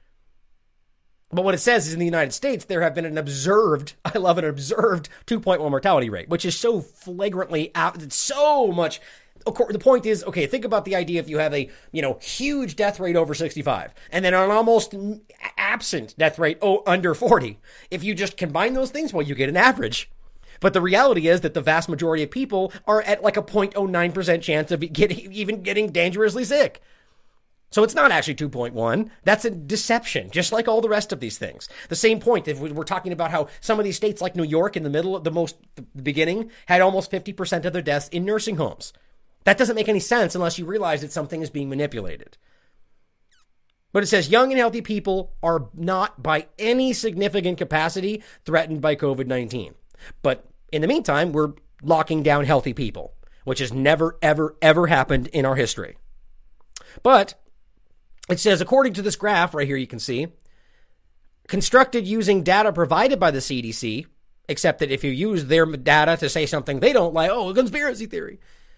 But what it says is in the United States, there have been an observed, I love an observed two point one mortality rate, which is so flagrantly out, it's so much. Of course, the point is, okay, think about the idea if you have a, you know, huge death rate over sixty-five and then an almost absent death rate oh, under forty. If you just combine those things, well, you get an average. But the reality is that the vast majority of people are at like a zero point zero nine percent chance of getting, even getting dangerously sick. So it's not actually two point one. That's a deception, just like all the rest of these things. The same point, if we're talking about how some of these states like New York in the middle of the most the beginning had almost fifty percent of their deaths in nursing homes. That doesn't make any sense unless you realize that something is being manipulated. But it says young and healthy people are not by any significant capacity threatened by COVID nineteen. But in the meantime, we're locking down healthy people, which has never, ever, ever happened in our history. But it says, according to this graph right here, you can see, constructed using data provided by the C D C, except that if you use their data to say something they don't like, oh, a conspiracy theory,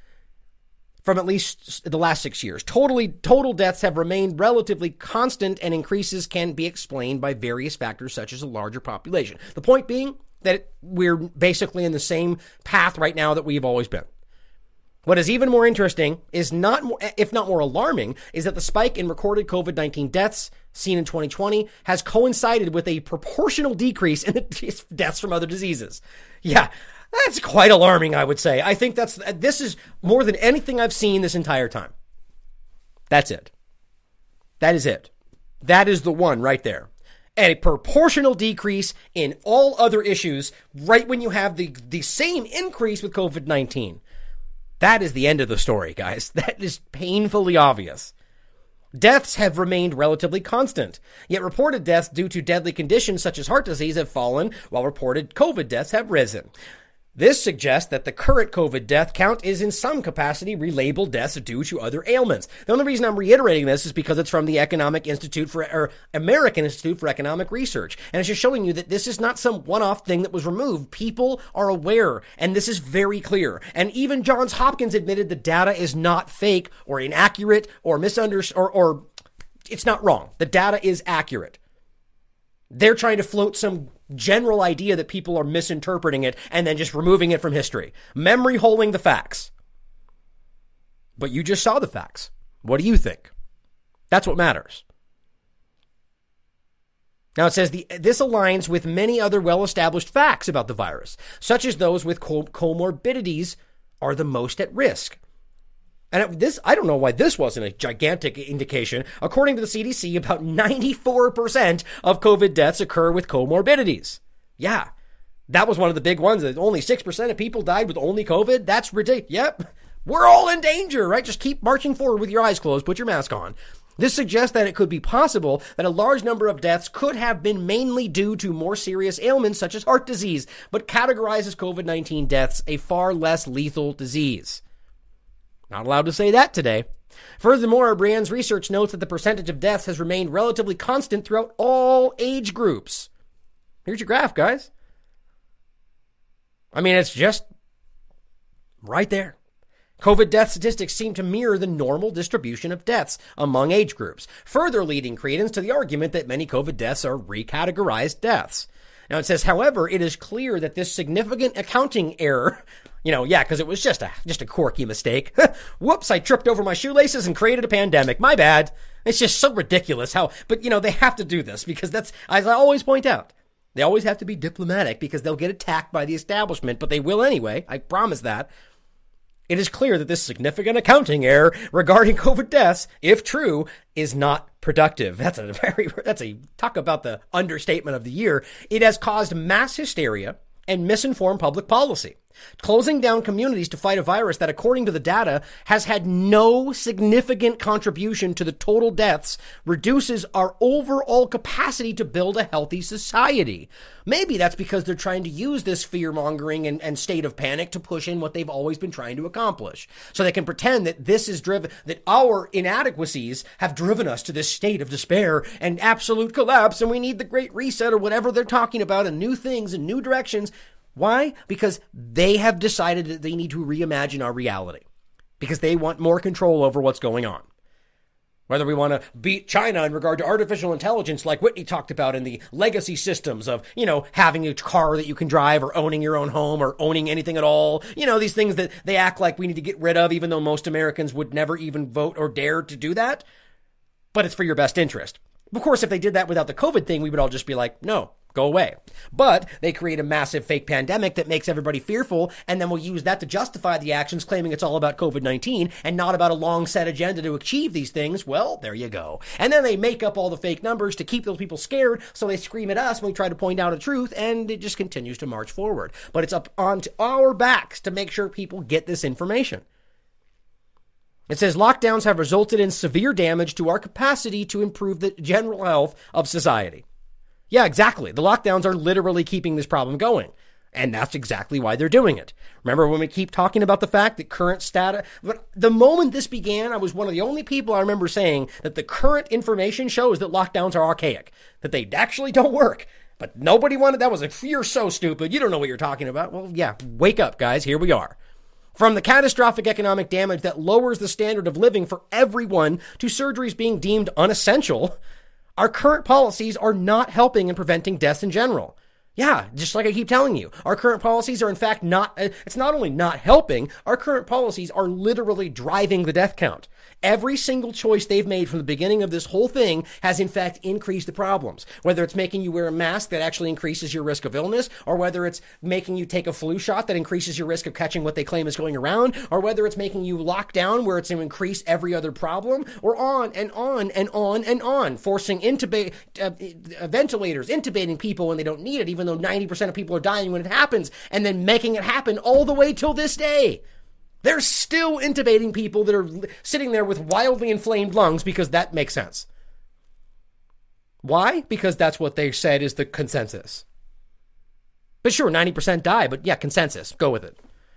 from at least the last six years. Totally, total deaths have remained relatively constant, and increases can be explained by various factors such as a larger population. The point being that we're basically in the same path right now that we've always been. What is even more interesting is not, more, if not more alarming, is that the spike in recorded COVID nineteen deaths seen in twenty twenty has coincided with a proportional decrease in the deaths from other diseases. Yeah, that's quite alarming, I would say. I think that's, this is more than anything I've seen this entire time. That's it. That is it. That is the one right there. And a proportional decrease in all other issues right when you have the, the same increase with COVID nineteen. That is the end of the story, guys. That is painfully obvious. Deaths have remained relatively constant, yet reported deaths due to deadly conditions such as heart disease have fallen, while reported COVID deaths have risen. This suggests that the current COVID death count is in some capacity relabeled deaths due to other ailments. The only reason I'm reiterating this is because it's from the Economic Institute for, or American Institute for Economic Research. And it's just showing you that this is not some one-off thing that was removed. People are aware, and this is very clear. And even Johns Hopkins admitted the data is not fake or inaccurate or misunderstood, or, or it's not wrong. The data is accurate. They're trying to float some general idea that people are misinterpreting it and then just removing it from history. Memory holding the facts. But you just saw the facts. What do you think? That's what matters. Now it says the, this aligns with many other well-established facts about the virus, such as those with co- comorbidities are the most at risk. And this, I don't know why this wasn't a gigantic indication. According to the C D C, about ninety-four percent of COVID deaths occur with comorbidities. Yeah, that was one of the big ones. That only six percent of people died with only COVID. That's ridiculous. Yep, we're all in danger, right? Just keep marching forward with your eyes closed. Put your mask on. This suggests that it could be possible that a large number of deaths could have been mainly due to more serious ailments such as heart disease, but categorizes COVID nineteen deaths a far less lethal disease. Not allowed to say that today. Furthermore, Brienne's research notes that the percentage of deaths has remained relatively constant throughout all age groups. Here's your graph, guys. I mean, it's just right there. COVID death statistics seem to mirror the normal distribution of deaths among age groups, further leading credence to the argument that many COVID deaths are recategorized deaths. Now it says, however, it is clear that this significant accounting error, you know, yeah, because it was just a just a quirky mistake. Whoops, I tripped over my shoelaces and created a pandemic. My bad. It's just so ridiculous how, but you know, they have to do this because that's, as I always point out, they always have to be diplomatic because they'll get attacked by the establishment, but they will anyway. I promise that. It is clear that this significant accounting error regarding COVID deaths, if true, is not productive. That's a very, that's a, talk about the understatement of the year. It has caused mass hysteria and misinformed public policy, closing down communities to fight a virus that, according to the data, has had no significant contribution to the total deaths, reduces our overall capacity to build a healthy society. Maybe that's because they're trying to use this fear-mongering and, and state of panic to push in what they've always been trying to accomplish. So they can pretend that this is driven, that our inadequacies have driven us to this state of despair and absolute collapse, and we need the Great Reset or whatever they're talking about, and new things and new directions. Why? Because they have decided that they need to reimagine our reality. Because they want more control over what's going on. Whether we want to beat China in regard to artificial intelligence, like Whitney talked about in the legacy systems of, you know, having a car that you can drive or owning your own home or owning anything at all. You know, these things that they act like we need to get rid of, even though most Americans would never even vote or dare to do that. But it's for your best interest. Of course, if they did that without the COVID thing, we would all just be like, no. Go away. But they create a massive fake pandemic that makes everybody fearful, and then we'll use that to justify the actions, claiming it's all about COVID nineteen and not about a long set agenda to achieve these things. Well, there you go. And then they make up all the fake numbers to keep those people scared, so they scream at us when we try to point out the truth, and it just continues to march forward. But it's up onto our backs to make sure people get this information. It says lockdowns have resulted in severe damage to our capacity to improve the general health of society. Yeah, exactly. The lockdowns are literally keeping this problem going. And that's exactly why they're doing it. Remember when we keep talking about the fact that current status, but the moment this began, I was one of the only people I remember saying that the current information shows that lockdowns are archaic, that they actually don't work. But nobody wanted, that was a, you're so stupid. You don't know what you're talking about. Well, yeah, wake up, guys. Here we are. From the catastrophic economic damage that lowers the standard of living for everyone to surgeries being deemed unessential, our current policies are not helping in preventing deaths in general. Yeah, just like I keep telling you, our current policies are in fact not, it's not only not helping, our current policies are literally driving the death count. Every single choice they've made from the beginning of this whole thing has in fact increased the problems. Whether it's making you wear a mask that actually increases your risk of illness, or whether it's making you take a flu shot that increases your risk of catching what they claim is going around, or whether it's making you lock down where it's going to increase every other problem, or on and on and on and on, forcing intubate, uh, ventilators, intubating people when they don't need it, even though ninety percent of people are dying when it happens, and then making it happen all the way till this day. They're still intubating people that are sitting there with wildly inflamed lungs because that makes sense. Why? Because that's what they said is the consensus. But sure, ninety percent die, but yeah, consensus. Go with it.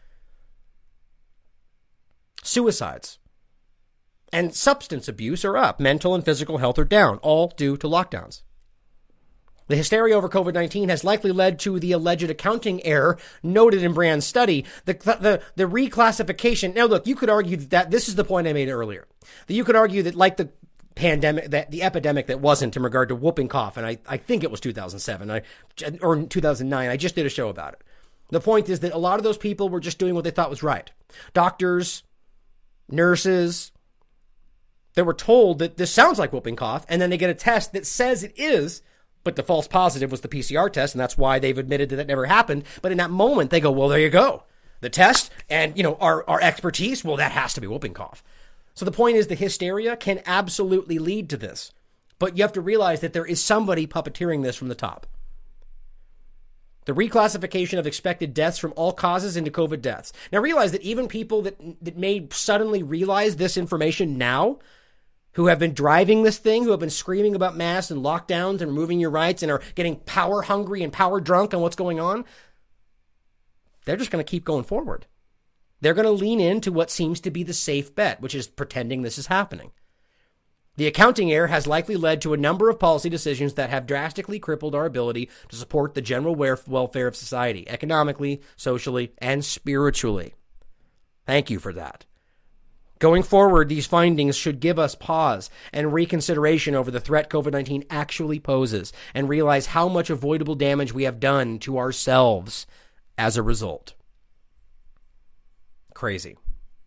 Suicides and substance abuse are up. Mental and physical health are down, all due to lockdowns. The hysteria over COVID nineteen has likely led to the alleged accounting error noted in Brienne's study, the, the, the reclassification. Now, look, you could argue that this is the point I made earlier, that you could argue that like the pandemic, that the epidemic that wasn't in regard to whooping cough, and I, I think it was two thousand seven I, or two thousand nine. I just did a show about it. The point is that a lot of those people were just doing what they thought was right. Doctors, nurses, they were told that this sounds like whooping cough, and then they get a test that says it is. But the false positive was the P C R test, and that's why they've admitted that it never happened. But in that moment, they go, well, there you go. The test and, you know, our, our expertise, well, that has to be whooping cough. So the point is the hysteria can absolutely lead to this. But you have to realize that there is somebody puppeteering this from the top. The reclassification of expected deaths from all causes into COVID deaths. Now realize that even people that, that may suddenly realize this information now, who have been driving this thing, who have been screaming about masks and lockdowns and removing your rights and are getting power hungry and power drunk on what's going on, they're just going to keep going forward. They're going to lean into what seems to be the safe bet, which is pretending this is happening. The accounting error has likely led to a number of policy decisions that have drastically crippled our ability to support the general welfare of society, economically, socially, and spiritually. Thank you for that. Going forward, these findings should give us pause and reconsideration over the threat COVID nineteen actually poses and realize how much avoidable damage we have done to ourselves as a result. Crazy.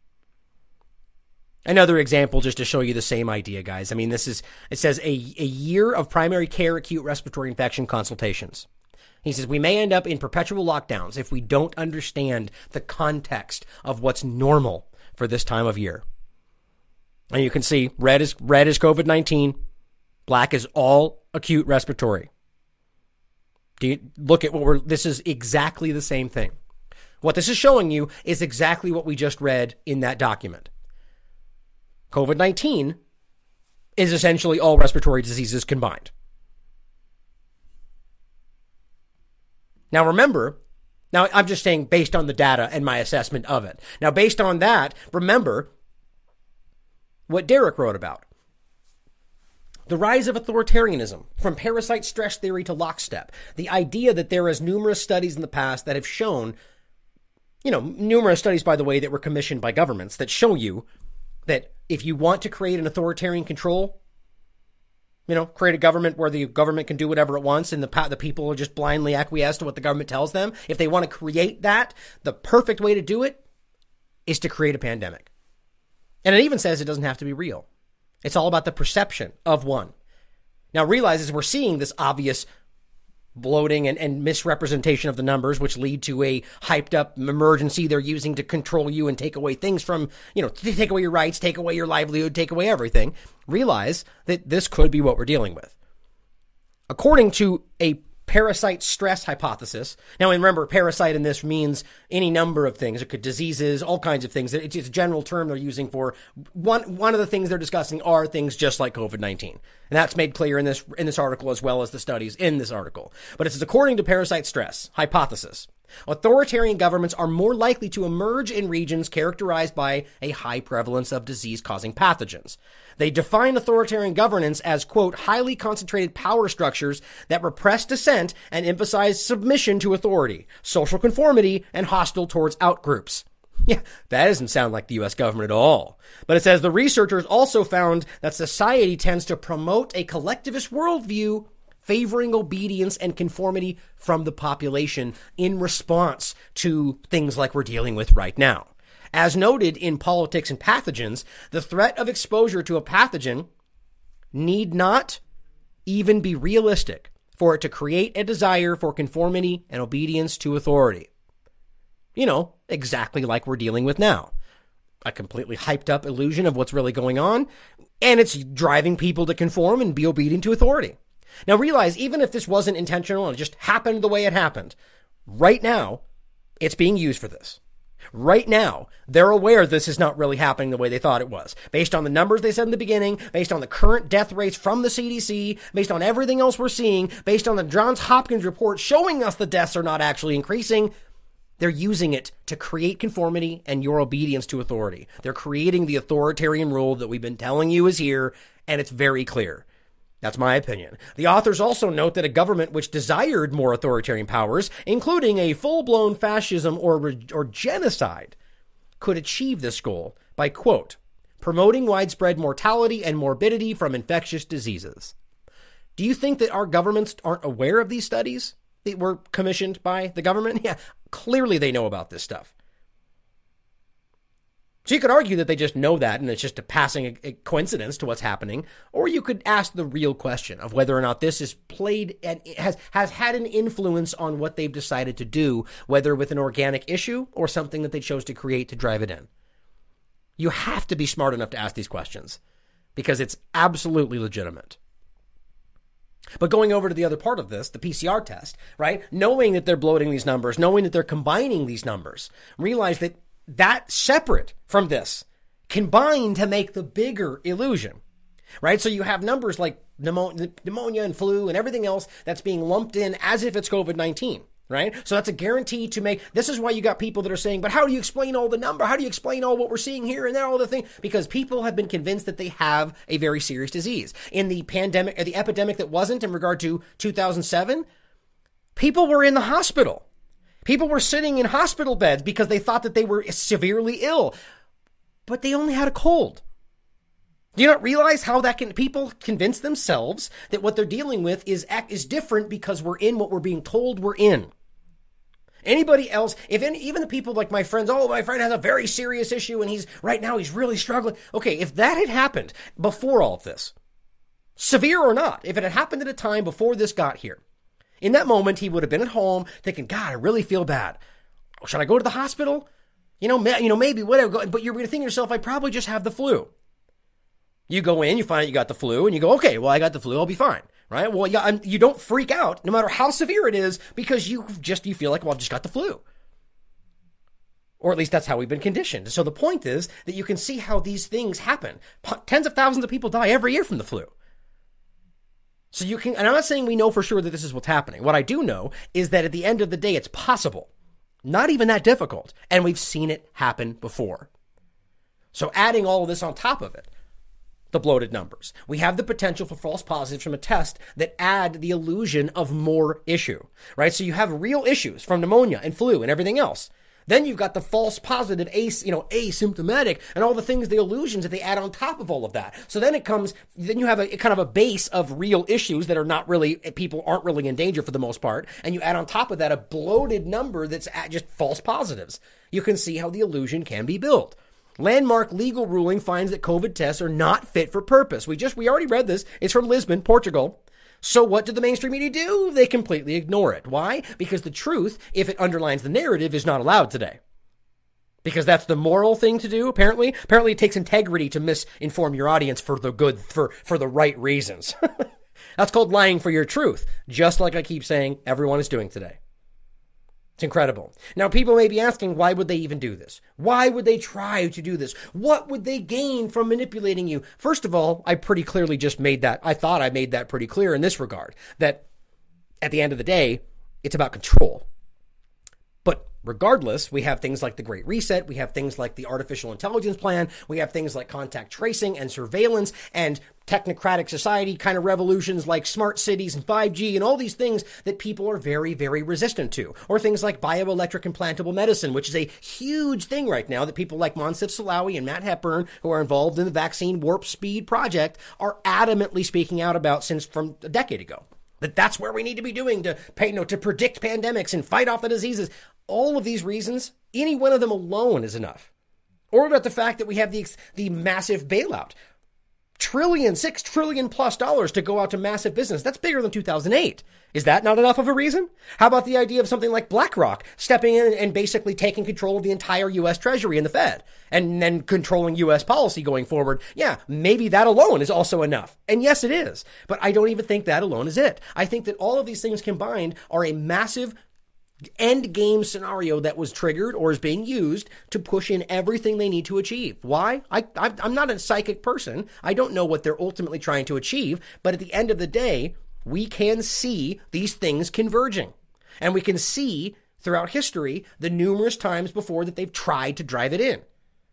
Another example just to show you the same idea, guys. I mean, this is, it says a, a year of primary care acute respiratory infection consultations. He says we may end up in perpetual lockdowns if we don't understand the context of what's normal for this time of year. And you can see red is red is COVID nineteen, black is all acute respiratory. Do you look at what we're, this is exactly the same thing. What this is showing you is exactly what we just read in that document. COVID nineteen is essentially all respiratory diseases combined. Now remember, now I'm just saying based on the data and my assessment of it. Now based on that, remember what Derek wrote about. The rise of authoritarianism, from parasite stress theory to lockstep. The idea that there is numerous studies in the past that have shown, you know, numerous studies, by the way, that were commissioned by governments that show you that if you want to create an authoritarian control, you know, create a government where the government can do whatever it wants and the the people will just blindly acquiesce to what the government tells them. If they want to create that, the perfect way to do it is to create a pandemic. And it even says it doesn't have to be real. It's all about the perception of one. Now realize as we're seeing this obvious bloating and, and misrepresentation of the numbers, which lead to a hyped up emergency they're using to control you and take away things from, you know, to take away your rights, take away your livelihood, take away everything. Realize that this could be what we're dealing with. According to a parasite stress hypothesis. Now, remember, parasite in this means any number of things. It could diseases, all kinds of things. It's a general term they're using for one. One of the things they're discussing are things just like COVID nineteen, and that's made clear in this in this article as well as the studies in this article. But it says, according to parasite stress hypothesis, authoritarian governments are more likely to emerge in regions characterized by a high prevalence of disease-causing pathogens. They define authoritarian governance as, quote, highly concentrated power structures that repress dissent and emphasize submission to authority, social conformity, and hostile towards outgroups. Yeah, that doesn't sound like the U S government at all. But it says the researchers also found that society tends to promote a collectivist worldview favoring obedience and conformity from the population in response to things like we're dealing with right now. As noted in Politics and Pathogens, the threat of exposure to a pathogen need not even be realistic for it to create a desire for conformity and obedience to authority. You know, exactly like we're dealing with now. A completely hyped up illusion of what's really going on, and it's driving people to conform and be obedient to authority. Now realize, even if this wasn't intentional and it just happened the way it happened, right now, it's being used for this. Right now, they're aware this is not really happening the way they thought it was. Based on the numbers they said in the beginning, based on the current death rates from the C D C, based on everything else we're seeing, based on the Johns Hopkins report showing us the deaths are not actually increasing, they're using it to create conformity and your obedience to authority. They're creating the authoritarian rule that we've been telling you is here, and it's very clear. That's my opinion. The authors also note that a government which desired more authoritarian powers, including a full-blown fascism or, or genocide, could achieve this goal by, quote, promoting widespread mortality and morbidity from infectious diseases. Do you think that our governments aren't aware of these studies that were commissioned by the government? Yeah, clearly they know about this stuff. So you could argue that they just know that and it's just a passing a coincidence to what's happening. Or you could ask the real question of whether or not this is played and has, has had an influence on what they've decided to do, whether with an organic issue or something that they chose to create to drive it in. You have to be smart enough to ask these questions because it's absolutely legitimate. But going over to the other part of this, the P C R test, right? Knowing that they're bloating these numbers, knowing that they're combining these numbers, realize that that separate from this combined to make the bigger illusion, right? So you have numbers like pneumonia and flu and everything else that's being lumped in as if it's COVID nineteen, right? So that's a guarantee to make, this is why you got people that are saying, but how do you explain all the number? How do you explain all what we're seeing here and there, all the thing? Because people have been convinced that they have a very serious disease. In the pandemic, or the epidemic that wasn't in regard to two thousand seven, people were in the hospital. People were sitting in hospital beds because they thought that they were severely ill, but they only had a cold. Do you not realize how that can, people convince themselves that what they're dealing with is, is different because we're in what we're being told we're in. Anybody else, if any, even the people like my friends, oh, my friend has a very serious issue and he's, right now he's really struggling. Okay, if that had happened before all of this, severe or not, if it had happened at a time before this got here, in that moment, he would have been at home thinking, God, I really feel bad. Should I go to the hospital? You know, ma- you know, maybe, whatever. But you're going to think to yourself, I probably just have the flu. You go in, you find out you got the flu, and you go, okay, well, I got the flu, I'll be fine. Right? Well, yeah, I'm, you don't freak out, no matter how severe it is, because you just, you feel like, well, I've just got the flu. Or at least that's how we've been conditioned. So the point is that you can see how these things happen. Tens of thousands of people die every year from the flu. So you can, and I'm not saying we know for sure that this is what's happening. What I do know is that at the end of the day, it's possible. Not even that difficult. And we've seen it happen before. So adding all of this on top of it, the bloated numbers, we have the potential for false positives from a test that add the illusion of more issue, right? So you have real issues from pneumonia and flu and everything else. Then you've got the false positive, as, you know, asymptomatic, and all the things, the illusions that they add on top of all of that. So then it comes, then you have a kind of a base of real issues that are not really, people aren't really in danger for the most part. And you add on top of that a bloated number that's at just false positives. You can see how the illusion can be built. Landmark legal ruling finds that COVID tests are not fit for purpose. We just, we already read this. It's from Lisbon, Portugal. So what do the mainstream media do? They completely ignore it. Why? Because the truth, if it underlines the narrative, is not allowed today. Because that's the moral thing to do, apparently. Apparently it takes integrity to misinform your audience for the good, for, for the right reasons. That's called lying for your truth. Just like I keep saying, everyone is doing today. It's incredible. Now, people may be asking, why would they even do this? Why would they try to do this? What would they gain from manipulating you? First of all, I pretty clearly just made that, I thought I made that pretty clear in this regard, that at the end of the day, it's about control. But regardless, we have things like the Great Reset. We have things like the artificial intelligence plan. We have things like contact tracing and surveillance and technocratic society kind of revolutions like smart cities and five G and all these things that people are very, very resistant to. Or things like bioelectric implantable medicine, which is a huge thing right now that people like Monsef Salawi and Matt Hepburn, who are involved in the Vaccine Warp Speed project, are adamantly speaking out about since from a decade ago. That that's where we need to be doing to pay, you know, to predict pandemics and fight off the diseases. All of these reasons, any one of them alone is enough. Or about the fact that we have the the massive bailout. Trillion, six trillion plus dollars to go out to massive business. That's bigger than two thousand eight. Is that not enough of a reason? How about the idea of something like BlackRock stepping in and basically taking control of the entire U S Treasury and the Fed and then controlling U S policy going forward? Yeah, maybe that alone is also enough. And yes, it is. But I don't even think that alone is it. I think that all of these things combined are a massive end game scenario that was triggered or is being used to push in everything they need to achieve. Why? I, I, I'm not a psychic person. I don't know what they're ultimately trying to achieve. But at the end of the day, we can see these things converging. And we can see throughout history the numerous times before that they've tried to drive it in.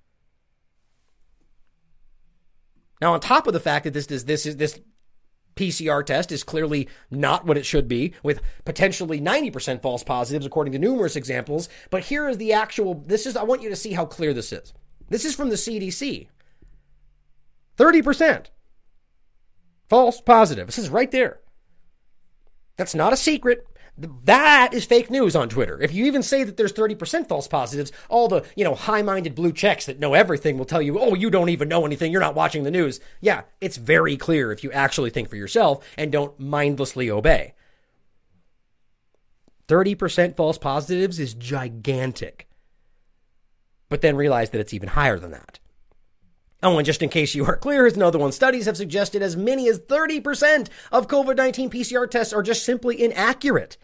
Now, on top of the fact that this is this is this P C R test is clearly not what it should be, with potentially ninety percent false positives, according to numerous examples. But here is the actual, this is, I want you to see how clear this is. This is from the C D C. thirty percent false positive. This is right there. That's not a secret. That is fake news on Twitter. If you even say that there's thirty percent false positives, all the, you know, high-minded blue checks that know everything will tell you, oh, you don't even know anything. You're not watching the news. Yeah, it's very clear if you actually think for yourself and don't mindlessly obey. thirty percent false positives is gigantic. But then realize that it's even higher than that. Oh, and just in case you aren't clear, here's another one. Studies have suggested as many as thirty percent of COVID nineteen P C R tests are just simply inaccurate.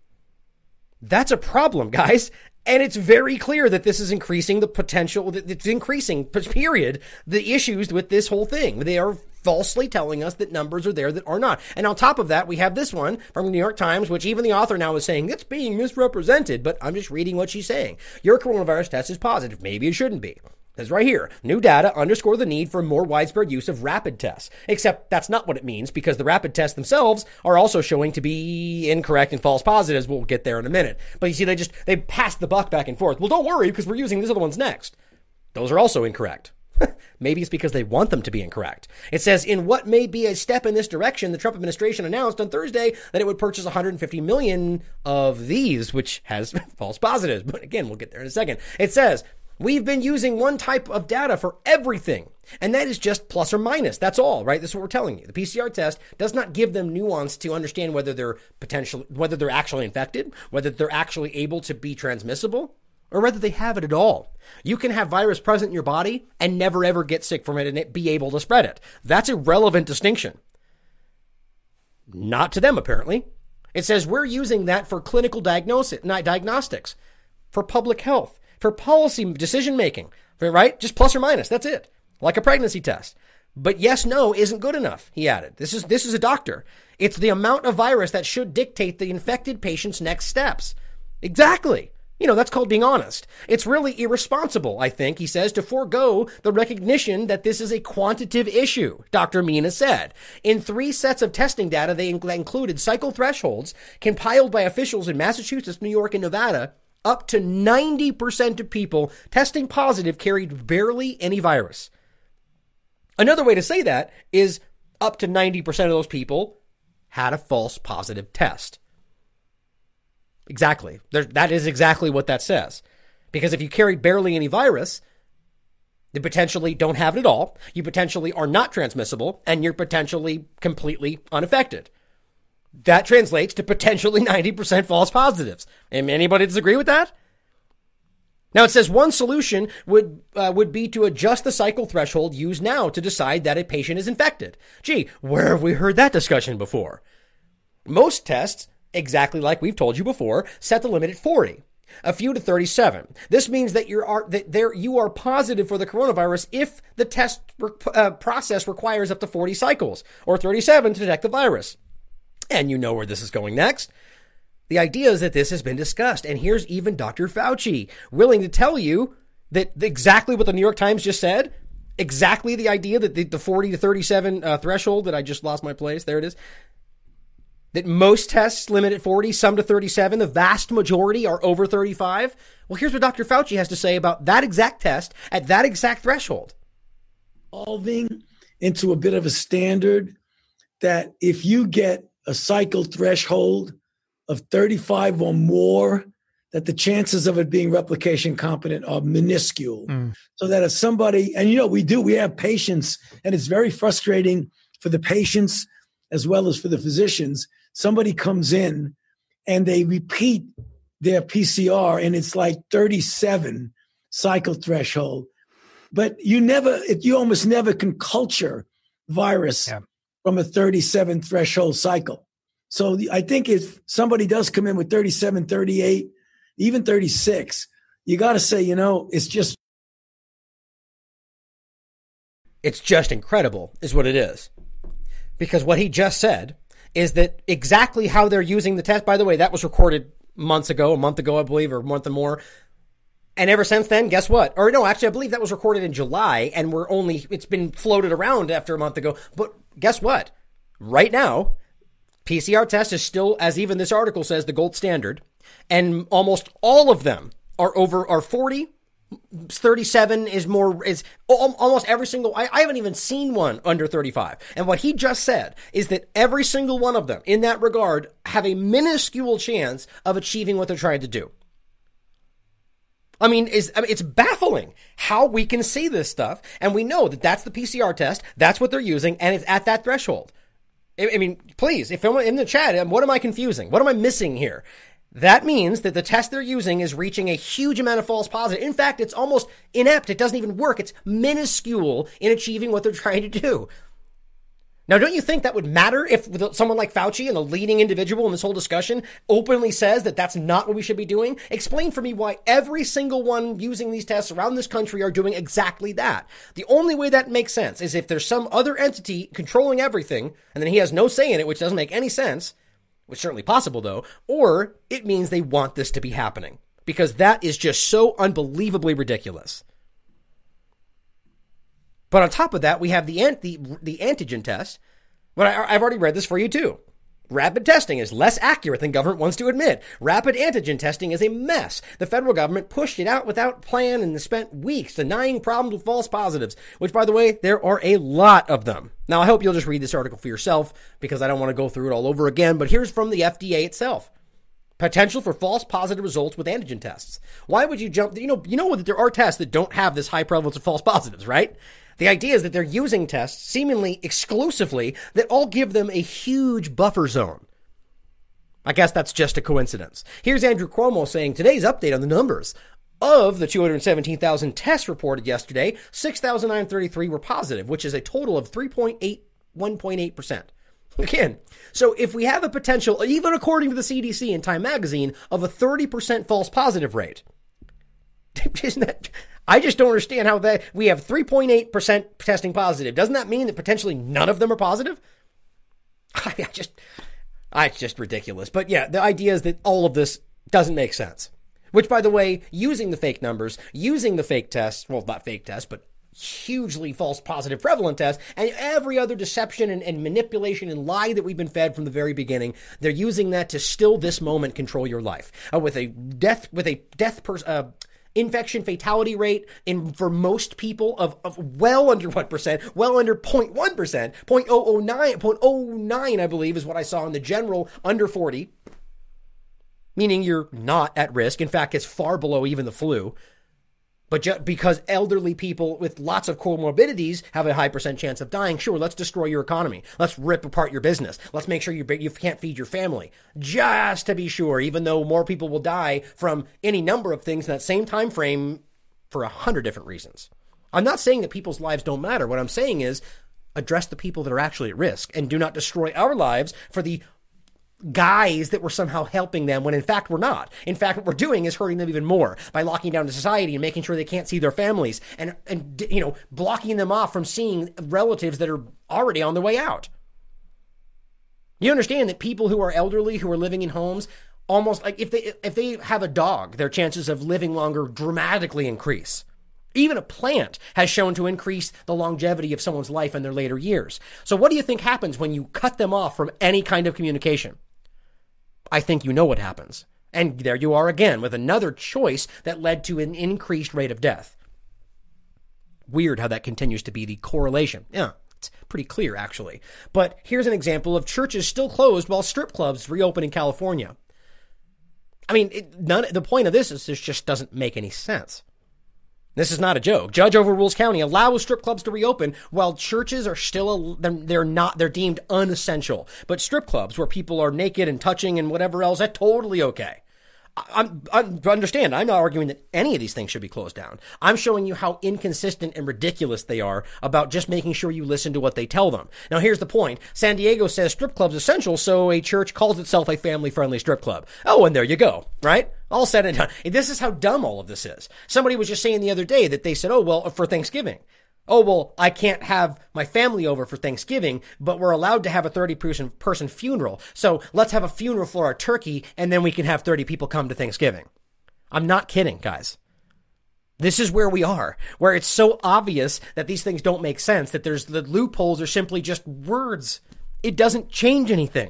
That's a problem, guys. And it's very clear that this is increasing the potential, it's increasing, period, the issues with this whole thing. They are falsely telling us that numbers are there that are not. And on top of that, we have this one from the New York Times, which even the author now is saying it's being misrepresented, but I'm just reading what she's saying. Your coronavirus test is positive. Maybe it shouldn't be. It's right here. New data underscore the need for more widespread use of rapid tests. Except that's not what it means, because the rapid tests themselves are also showing to be incorrect and false positives. We'll get there in a minute. But you see, they just, they pass the buck back and forth. Well, don't worry, because we're using these other ones next. Those are also incorrect. Maybe it's because they want them to be incorrect. It says, in what may be a step in this direction, the Trump administration announced on Thursday that it would purchase one hundred fifty million of these, which has false positives. But again, we'll get there in a second. It says, we've been using one type of data for everything, and that is just plus or minus. That's all, right? That's what we're telling you. The P C R test does not give them nuance to understand whether they're potentially, whether they're actually infected, whether they're actually able to be transmissible, or whether they have it at all. You can have virus present in your body and never ever get sick from it and it be able to spread it. That's a relevant distinction. Not to them, apparently. It says we're using that for clinical diagnosis, not diagnostics, for public health, for policy decision making, right? Just plus or minus. That's it. Like a pregnancy test. But yes, no isn't good enough, he added. This is, this is a doctor. It's the amount of virus that should dictate the infected patient's next steps. Exactly. You know, that's called being honest. It's really irresponsible, I think, he says, to forego the recognition that this is a quantitative issue, Doctor Mina said. In three sets of testing data, they included cycle thresholds compiled by officials in Massachusetts, New York, and Nevada. Up to ninety percent of people testing positive carried barely any virus. Another way to say that is up to ninety percent of those people had a false positive test. Exactly. There, that is exactly what that says. Because if you carried barely any virus, you potentially don't have it at all. You potentially are not transmissible, and you're potentially completely unaffected. That translates to potentially ninety percent false positives. And anybody disagree with that? Now it says one solution would uh, would be to adjust the cycle threshold used now to decide that a patient is infected. Gee, where have we heard that discussion before? Most tests, exactly like we've told you before, set the limit at forty. A few to thirty-seven. This means that you are that there you are positive for the coronavirus if the test uh, process requires up to forty cycles, or thirty-seven to detect the virus. And you know where this is going next. The idea is that this has been discussed, and here's even Doctor Fauci willing to tell you that exactly what the New York Times just said, exactly the idea that the, the forty to thirty-seven uh, threshold that I just lost my place, there it is, that most tests limit at forty, some to thirty-seven, the vast majority are over thirty-five. Well, here's what Doctor Fauci has to say about that exact test at that exact threshold. Evolving into a bit of a standard that if you get a cycle threshold of thirty-five or more, that the chances of it being replication competent are minuscule. Mm. So that if somebody, and you know, we do, we have patients, and it's very frustrating for the patients as well as for the physicians. Somebody comes in and they repeat their P C R and it's like thirty-seven cycle threshold. But you never, you almost never can culture virus yeah. from a thirty-seven threshold cycle. So I think if somebody does come in with thirty-seven, thirty-eight, even thirty-six, you got to say, you know, it's just. It's just incredible is what it is. Because what he just said is that exactly how they're using the test. By the way, that was recorded months ago, a month ago, I believe, or a month and more. And ever since then, guess what? Or no, actually, I believe that was recorded in July, and we're only, it's been floated around after a month ago. But guess what? Right now, P C R test is still, as even this article says, the gold standard. And almost all of them are over, are forty thirty-seven is more, is almost every single, I, I haven't even seen one under thirty-five. And what he just said is that every single one of them in that regard have a minuscule chance of achieving what they're trying to do. I mean, is, I mean, it's baffling how we can see this stuff. And we know that that's the P C R test. That's what they're using. And it's at that threshold. I, I mean, please, if someone in the chat, what am I confusing? What am I missing here? That means that the test they're using is reaching a huge amount of false positive. In fact, it's almost inept. It doesn't even work. It's minuscule in achieving what they're trying to do. Now, don't you think that would matter if someone like Fauci, and the leading individual in this whole discussion, openly says that that's not what we should be doing? Explain for me why every single one using these tests around this country are doing exactly that. The only way that makes sense is if there's some other entity controlling everything, and then he has no say in it, which doesn't make any sense, which is certainly possible though, or it means they want this to be happening, because that is just so unbelievably ridiculous. But on top of that, we have the the, the antigen test. But I, I've already read this for you too. Rapid testing is less accurate than government wants to admit. Rapid antigen testing is a mess. The federal government pushed it out without plan and spent weeks denying problems with false positives, which, by the way, there are a lot of them. Now, I hope you'll just read this article for yourself because I don't want to go through it all over again. But here's from the F D A itself. Potential for false positive results with antigen tests. Why would you jump? You know, you know that there are tests that don't have this high prevalence of false positives, right? The idea is that they're using tests seemingly exclusively that all give them a huge buffer zone. I guess that's just a coincidence. Here's Andrew Cuomo saying today's update on the numbers. Of the two hundred seventeen thousand tests reported yesterday, six thousand nine hundred thirty-three were positive, which is a total of three point eight, one point eight percent. Again, so if we have a potential, even according to the C D C and Time Magazine, of a thirty percent false positive rate, isn't that... I just don't understand how that we have three point eight percent testing positive. Doesn't that mean that potentially none of them are positive? I just, I, it's just ridiculous. But yeah, the idea is that all of this doesn't make sense. Which, by the way, using the fake numbers, using the fake tests, well, not fake tests, but hugely false positive prevalent tests, and every other deception and, and manipulation and lie that we've been fed from the very beginning, they're using that to still this moment control your life. Uh, with a death, with a death per, uh, infection fatality rate in for most people of, of well under what percent, well under zero point one percent, zero point zero zero nine, zero point zero nine, I believe is what I saw in the general under forty, meaning you're not at risk. In fact, it's far below even the flu. But just because elderly people with lots of comorbidities have a high percent chance of dying, sure, let's destroy your economy. Let's rip apart your business. Let's make sure you you can't feed your family. Just to be sure, even though more people will die from any number of things in that same time frame for a hundred different reasons. I'm not saying that people's lives don't matter. What I'm saying is address the people that are actually at risk and do not destroy our lives for the guys that were somehow helping them when in fact we're not. In fact, what we're doing is hurting them even more by locking down the society and making sure they can't see their families and, and, you know, blocking them off from seeing relatives that are already on the way out. You understand that people who are elderly, who are living in homes, almost like if they, if they have a dog, their chances of living longer dramatically increase. Even a plant has shown to increase the longevity of someone's life in their later years. So what do you think happens when you cut them off from any kind of communication? I think you know what happens. And there you are again with another choice that led to an increased rate of death. Weird how that continues to be the correlation. Yeah, it's pretty clear actually. But here's an example of churches still closed while strip clubs reopen in California. I mean, it, none. The point of this is this just doesn't make any sense. This is not a joke. Judge overrules county allows strip clubs to reopen while churches are still, a, they're not, they're deemed unessential. But strip clubs where people are naked and touching and whatever else, that's totally okay. I'm, I'm, understand, I'm not arguing that any of these things should be closed down. I'm showing you how inconsistent and ridiculous they are about just making sure you listen to what they tell them. Now, here's the point. San Diego says strip club's essential, so a church calls itself a family-friendly strip club. Oh, and there you go, right? All said and done. This is how dumb all of this is. Somebody was just saying the other day that they said, oh, well, for Thanksgiving. Oh, well, I can't have my family over for Thanksgiving, but we're allowed to have a thirty person person funeral. So let's have a funeral for our turkey, and then we can have thirty people come to Thanksgiving. I'm not kidding, guys. This is where we are, where it's so obvious that these things don't make sense, that there's the loopholes are simply just words. It doesn't change anything.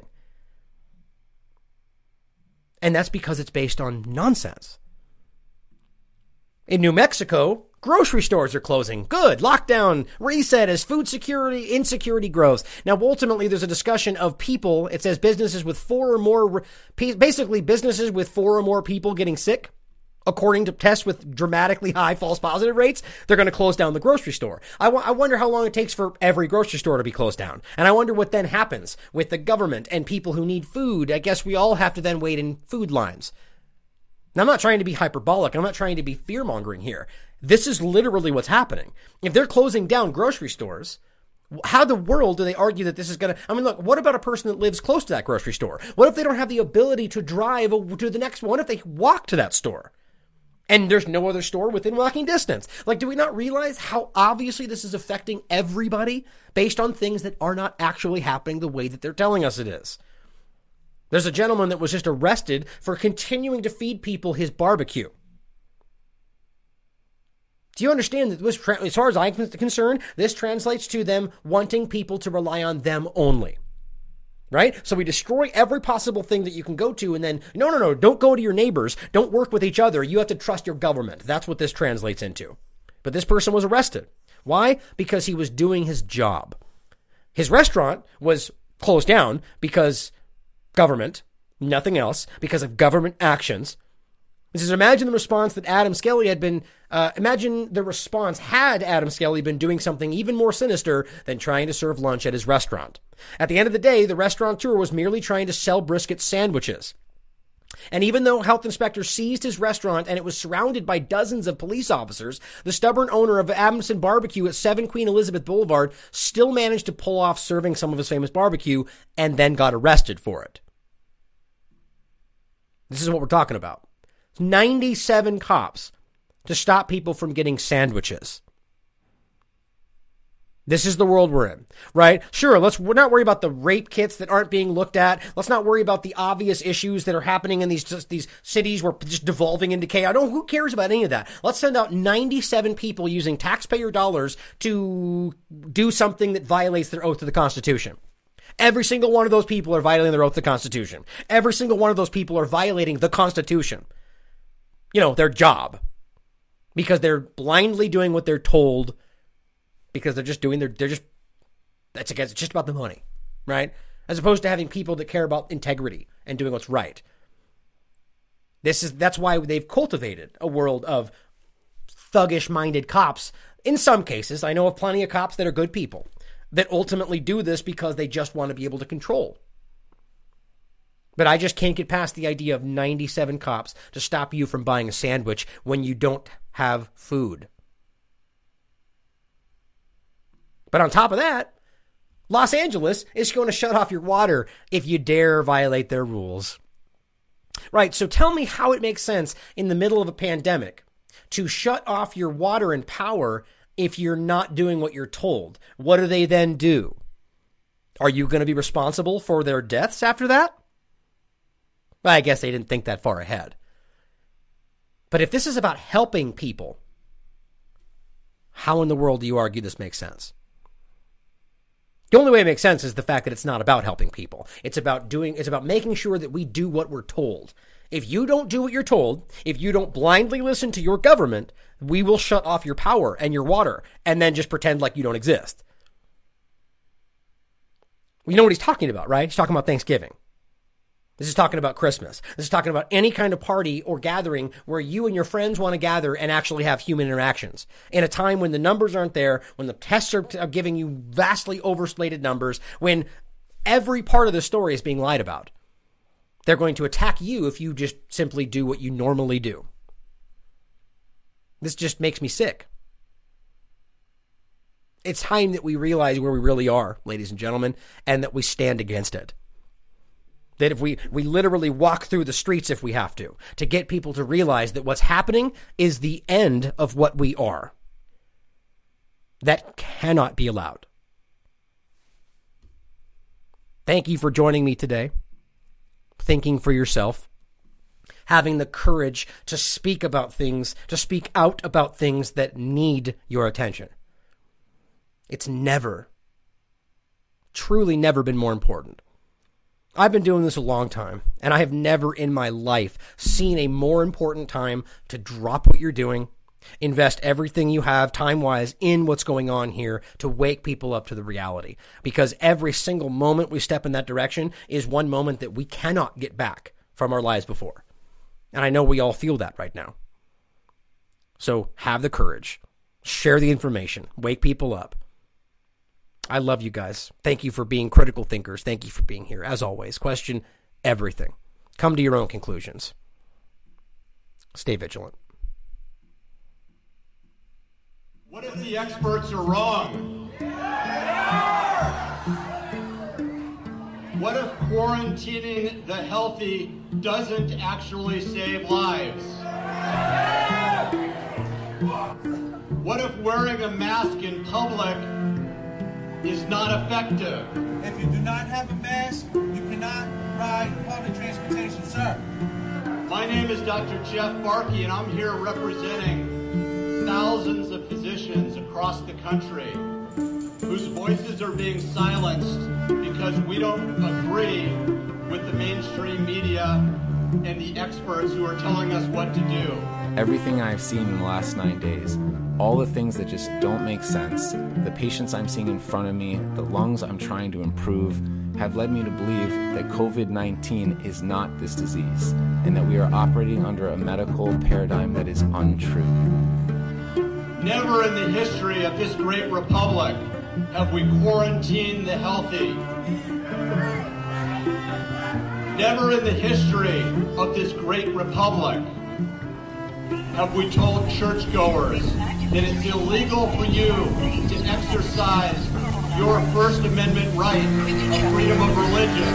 And that's because it's based on nonsense. In New Mexico, grocery stores are closing. Good. Lockdown, reset as food security, insecurity grows. Now, ultimately, there's a discussion of people. It says businesses with four or more, basically businesses with four or more people getting sick. According to tests with dramatically high false positive rates, they're going to close down the grocery store. I, w- I wonder how long it takes for every grocery store to be closed down. And I wonder what then happens with the government and people who need food. I guess we all have to then wait in food lines. Now, I'm not trying to be hyperbolic. I'm not trying to be fear-mongering here. This is literally what's happening. If they're closing down grocery stores, how the world do they argue that this is going to... I mean, look, what about a person that lives close to that grocery store? What if they don't have the ability to drive to the next one? What if they walk to that store? And there's no other store within walking distance. Like, do we not realize how obviously this is affecting everybody based on things that are not actually happening the way that they're telling us it is? There's a gentleman that was just arrested for continuing to feed people his barbecue. Do you understand that this, as far as I'm concerned, this translates to them wanting people to rely on them only? Right? So we destroy every possible thing that you can go to and then, no, no, no, don't go to your neighbors. Don't work with each other. You have to trust your government. That's what this translates into. But this person was arrested. Why? Because he was doing his job. His restaurant was closed down because government, nothing else, because of government actions. This is, imagine the response that Adam Skelly had been, uh, imagine the response had Adam Skelly been doing something even more sinister than trying to serve lunch at his restaurant. At the end of the day, the restaurateur was merely trying to sell brisket sandwiches. And even though health inspectors seized his restaurant and it was surrounded by dozens of police officers, the stubborn owner of Adamson Barbecue at seven Queen Elizabeth Boulevard still managed to pull off serving some of his famous barbecue and then got arrested for it. This is what we're talking about. ninety-seven cops to stop people from getting sandwiches. This is the world we're in, right? Sure, let's we're not worry about the rape kits that aren't being looked at. Let's not worry about the obvious issues that are happening in these just these cities where just devolving into chaos. Don't, who cares about any of that? Let's send out ninety-seven people using taxpayer dollars to do something that violates their oath to the Constitution. Every single one of those people are violating their oath to the Constitution. Every single one of those people are violating the Constitution. You know, their job. Because they're blindly doing what they're told. Because they're just doing their, they're just, that's against, it's just about the money, right? As opposed to having people that care about integrity and doing what's right. This is, that's why they've cultivated a world of thuggish-minded cops. In some cases, I know of plenty of cops that are good people that ultimately do this because they just want to be able to control. But I just can't get past the idea of ninety-seven cops to stop you from buying a sandwich when you don't have food. But on top of that, Los Angeles is going to shut off your water if you dare violate their rules. Right, so tell me how it makes sense in the middle of a pandemic to shut off your water and power if you're not doing what you're told. What do they then do? Are you going to be responsible for their deaths after that? Well, I guess they didn't think that far ahead. But if this is about helping people, how in the world do you argue this makes sense? The only way it makes sense is the fact that it's not about helping people. It's about doing, it's about making sure that we do what we're told. If you don't do what you're told, if you don't blindly listen to your government, we will shut off your power and your water and then just pretend like you don't exist. You know what he's talking about, right? He's talking about Thanksgiving. This is talking about Christmas. This is talking about any kind of party or gathering where you and your friends want to gather and actually have human interactions. In a time when the numbers aren't there, when the tests are giving you vastly overstated numbers, when every part of the story is being lied about. They're going to attack you if you just simply do what you normally do. This just makes me sick. It's time that we realize where we really are, ladies and gentlemen, and that we stand against it. That if we, we literally walk through the streets if we have to, to get people to realize that what's happening is the end of what we are. That cannot be allowed. Thank you for joining me today. Thinking for yourself. Having the courage to speak about things, to speak out about things that need your attention. It's never, truly never been more important. I've been doing this a long time, and I have never in my life seen a more important time to drop what you're doing, Invest everything you have time-wise in what's going on here to wake people up to the reality. Because every single moment we step in that direction is one moment that we cannot get back from our lives before. And I know we all feel that right now. So have the courage. Share the information. Wake people up. I love you guys. Thank you for being critical thinkers. Thank you for being here. As always, question everything. Come to your own conclusions. Stay vigilant. What if the experts are wrong? What if quarantining the healthy doesn't actually save lives? What if wearing a mask in public is not effective? If you do not have a mask, you cannot ride public transportation, sir. My name is Doctor Jeff Barkey, and I'm here representing thousands of physicians across the country whose voices are being silenced because we don't agree with the mainstream media and the experts who are telling us what to do. Everything I've seen in the last nine days, all the things that just don't make sense, the patients I'm seeing in front of me, the lungs I'm trying to improve, have led me to believe that COVID nineteen is not this disease, and that we are operating under a medical paradigm that is untrue. Never in the history of this great republic have we quarantined the healthy. Never in the history of this great republic have we told churchgoers that it's illegal for you to exercise your First Amendment right of freedom of religion.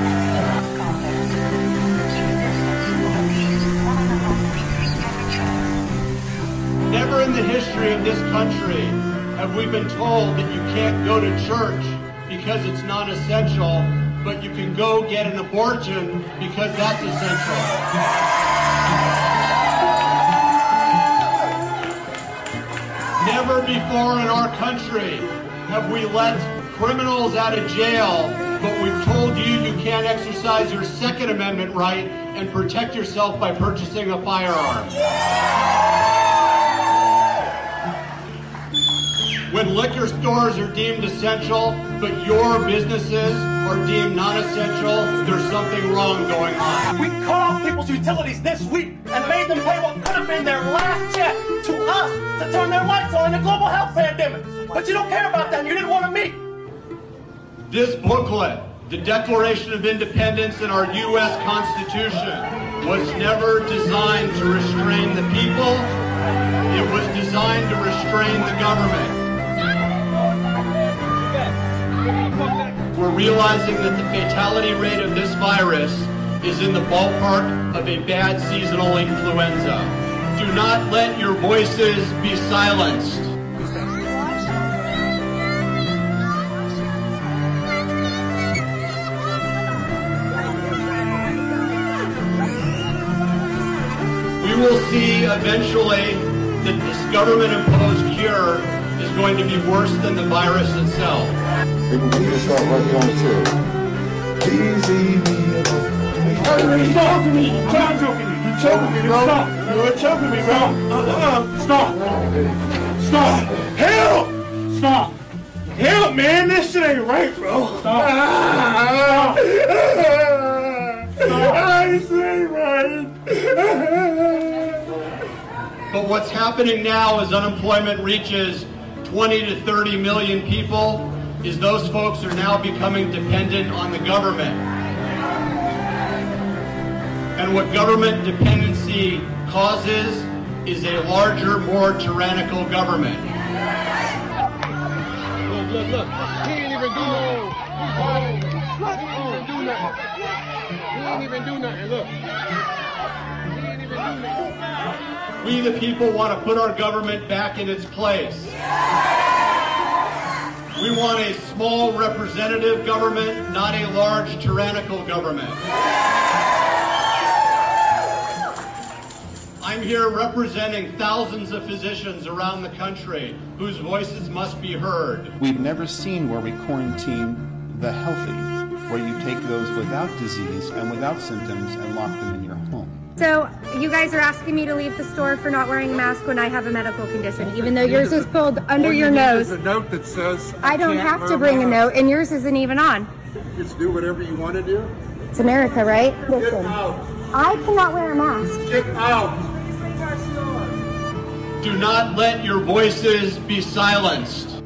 Never in the history of this country have we been told that you can't go to church because it's non-essential, but you can go get an abortion because that's essential. Never before in our country have we let criminals out of jail, but we've told you you can't exercise your Second Amendment right and protect yourself by purchasing a firearm. When liquor stores are deemed essential, but your businesses are deemed non-essential, there's something wrong going on. We cut off people's utilities this week and made them pay what could have been their last check to us to turn their lights on in a global health pandemic. But you don't care about that. You didn't want to meet. This booklet, the Declaration of Independence in our U S Constitution, was never designed to restrain the people. It was designed to restrain the government. We're realizing that the fatality rate of this virus is in the ballpark of a bad seasonal influenza. Do not let your voices be silenced. We will see eventually that this government-imposed cure is going to be worse than the virus itself. People, we just start right here on the chair. Easy. Hey, stop me! Stop choking me! You're choking me, bro! Stop! You're choking me, bro! Uh-uh! Stop! Stop! Help! Stop! Help, man! This shit ain't right, bro! Stop! Stop! Stop! This ain't right! But what's happening now as unemployment reaches twenty to thirty million people is those folks are now becoming dependent on the government. And what government dependency causes is a larger, more tyrannical government. Look, look, look. He ain't even do no. He ain't even do nothing. Look. He ain't even do nothing. We, the people, want to put our government back in its place. We want a small representative government, not a large tyrannical government. I'm here representing thousands of physicians around the country whose voices must be heard. We've never seen where we quarantine the healthy, where you take those without disease and without symptoms and lock them in your home. So you guys are asking me to leave the store for not wearing a mask when I have a medical condition, even though yours is pulled under your nose. There's a note that says I don't have to bring a note, and yours isn't even on. Just do whatever you want to do. It's America, right? Listen, Get out. I cannot wear a mask. Get out. Do not let your voices be silenced.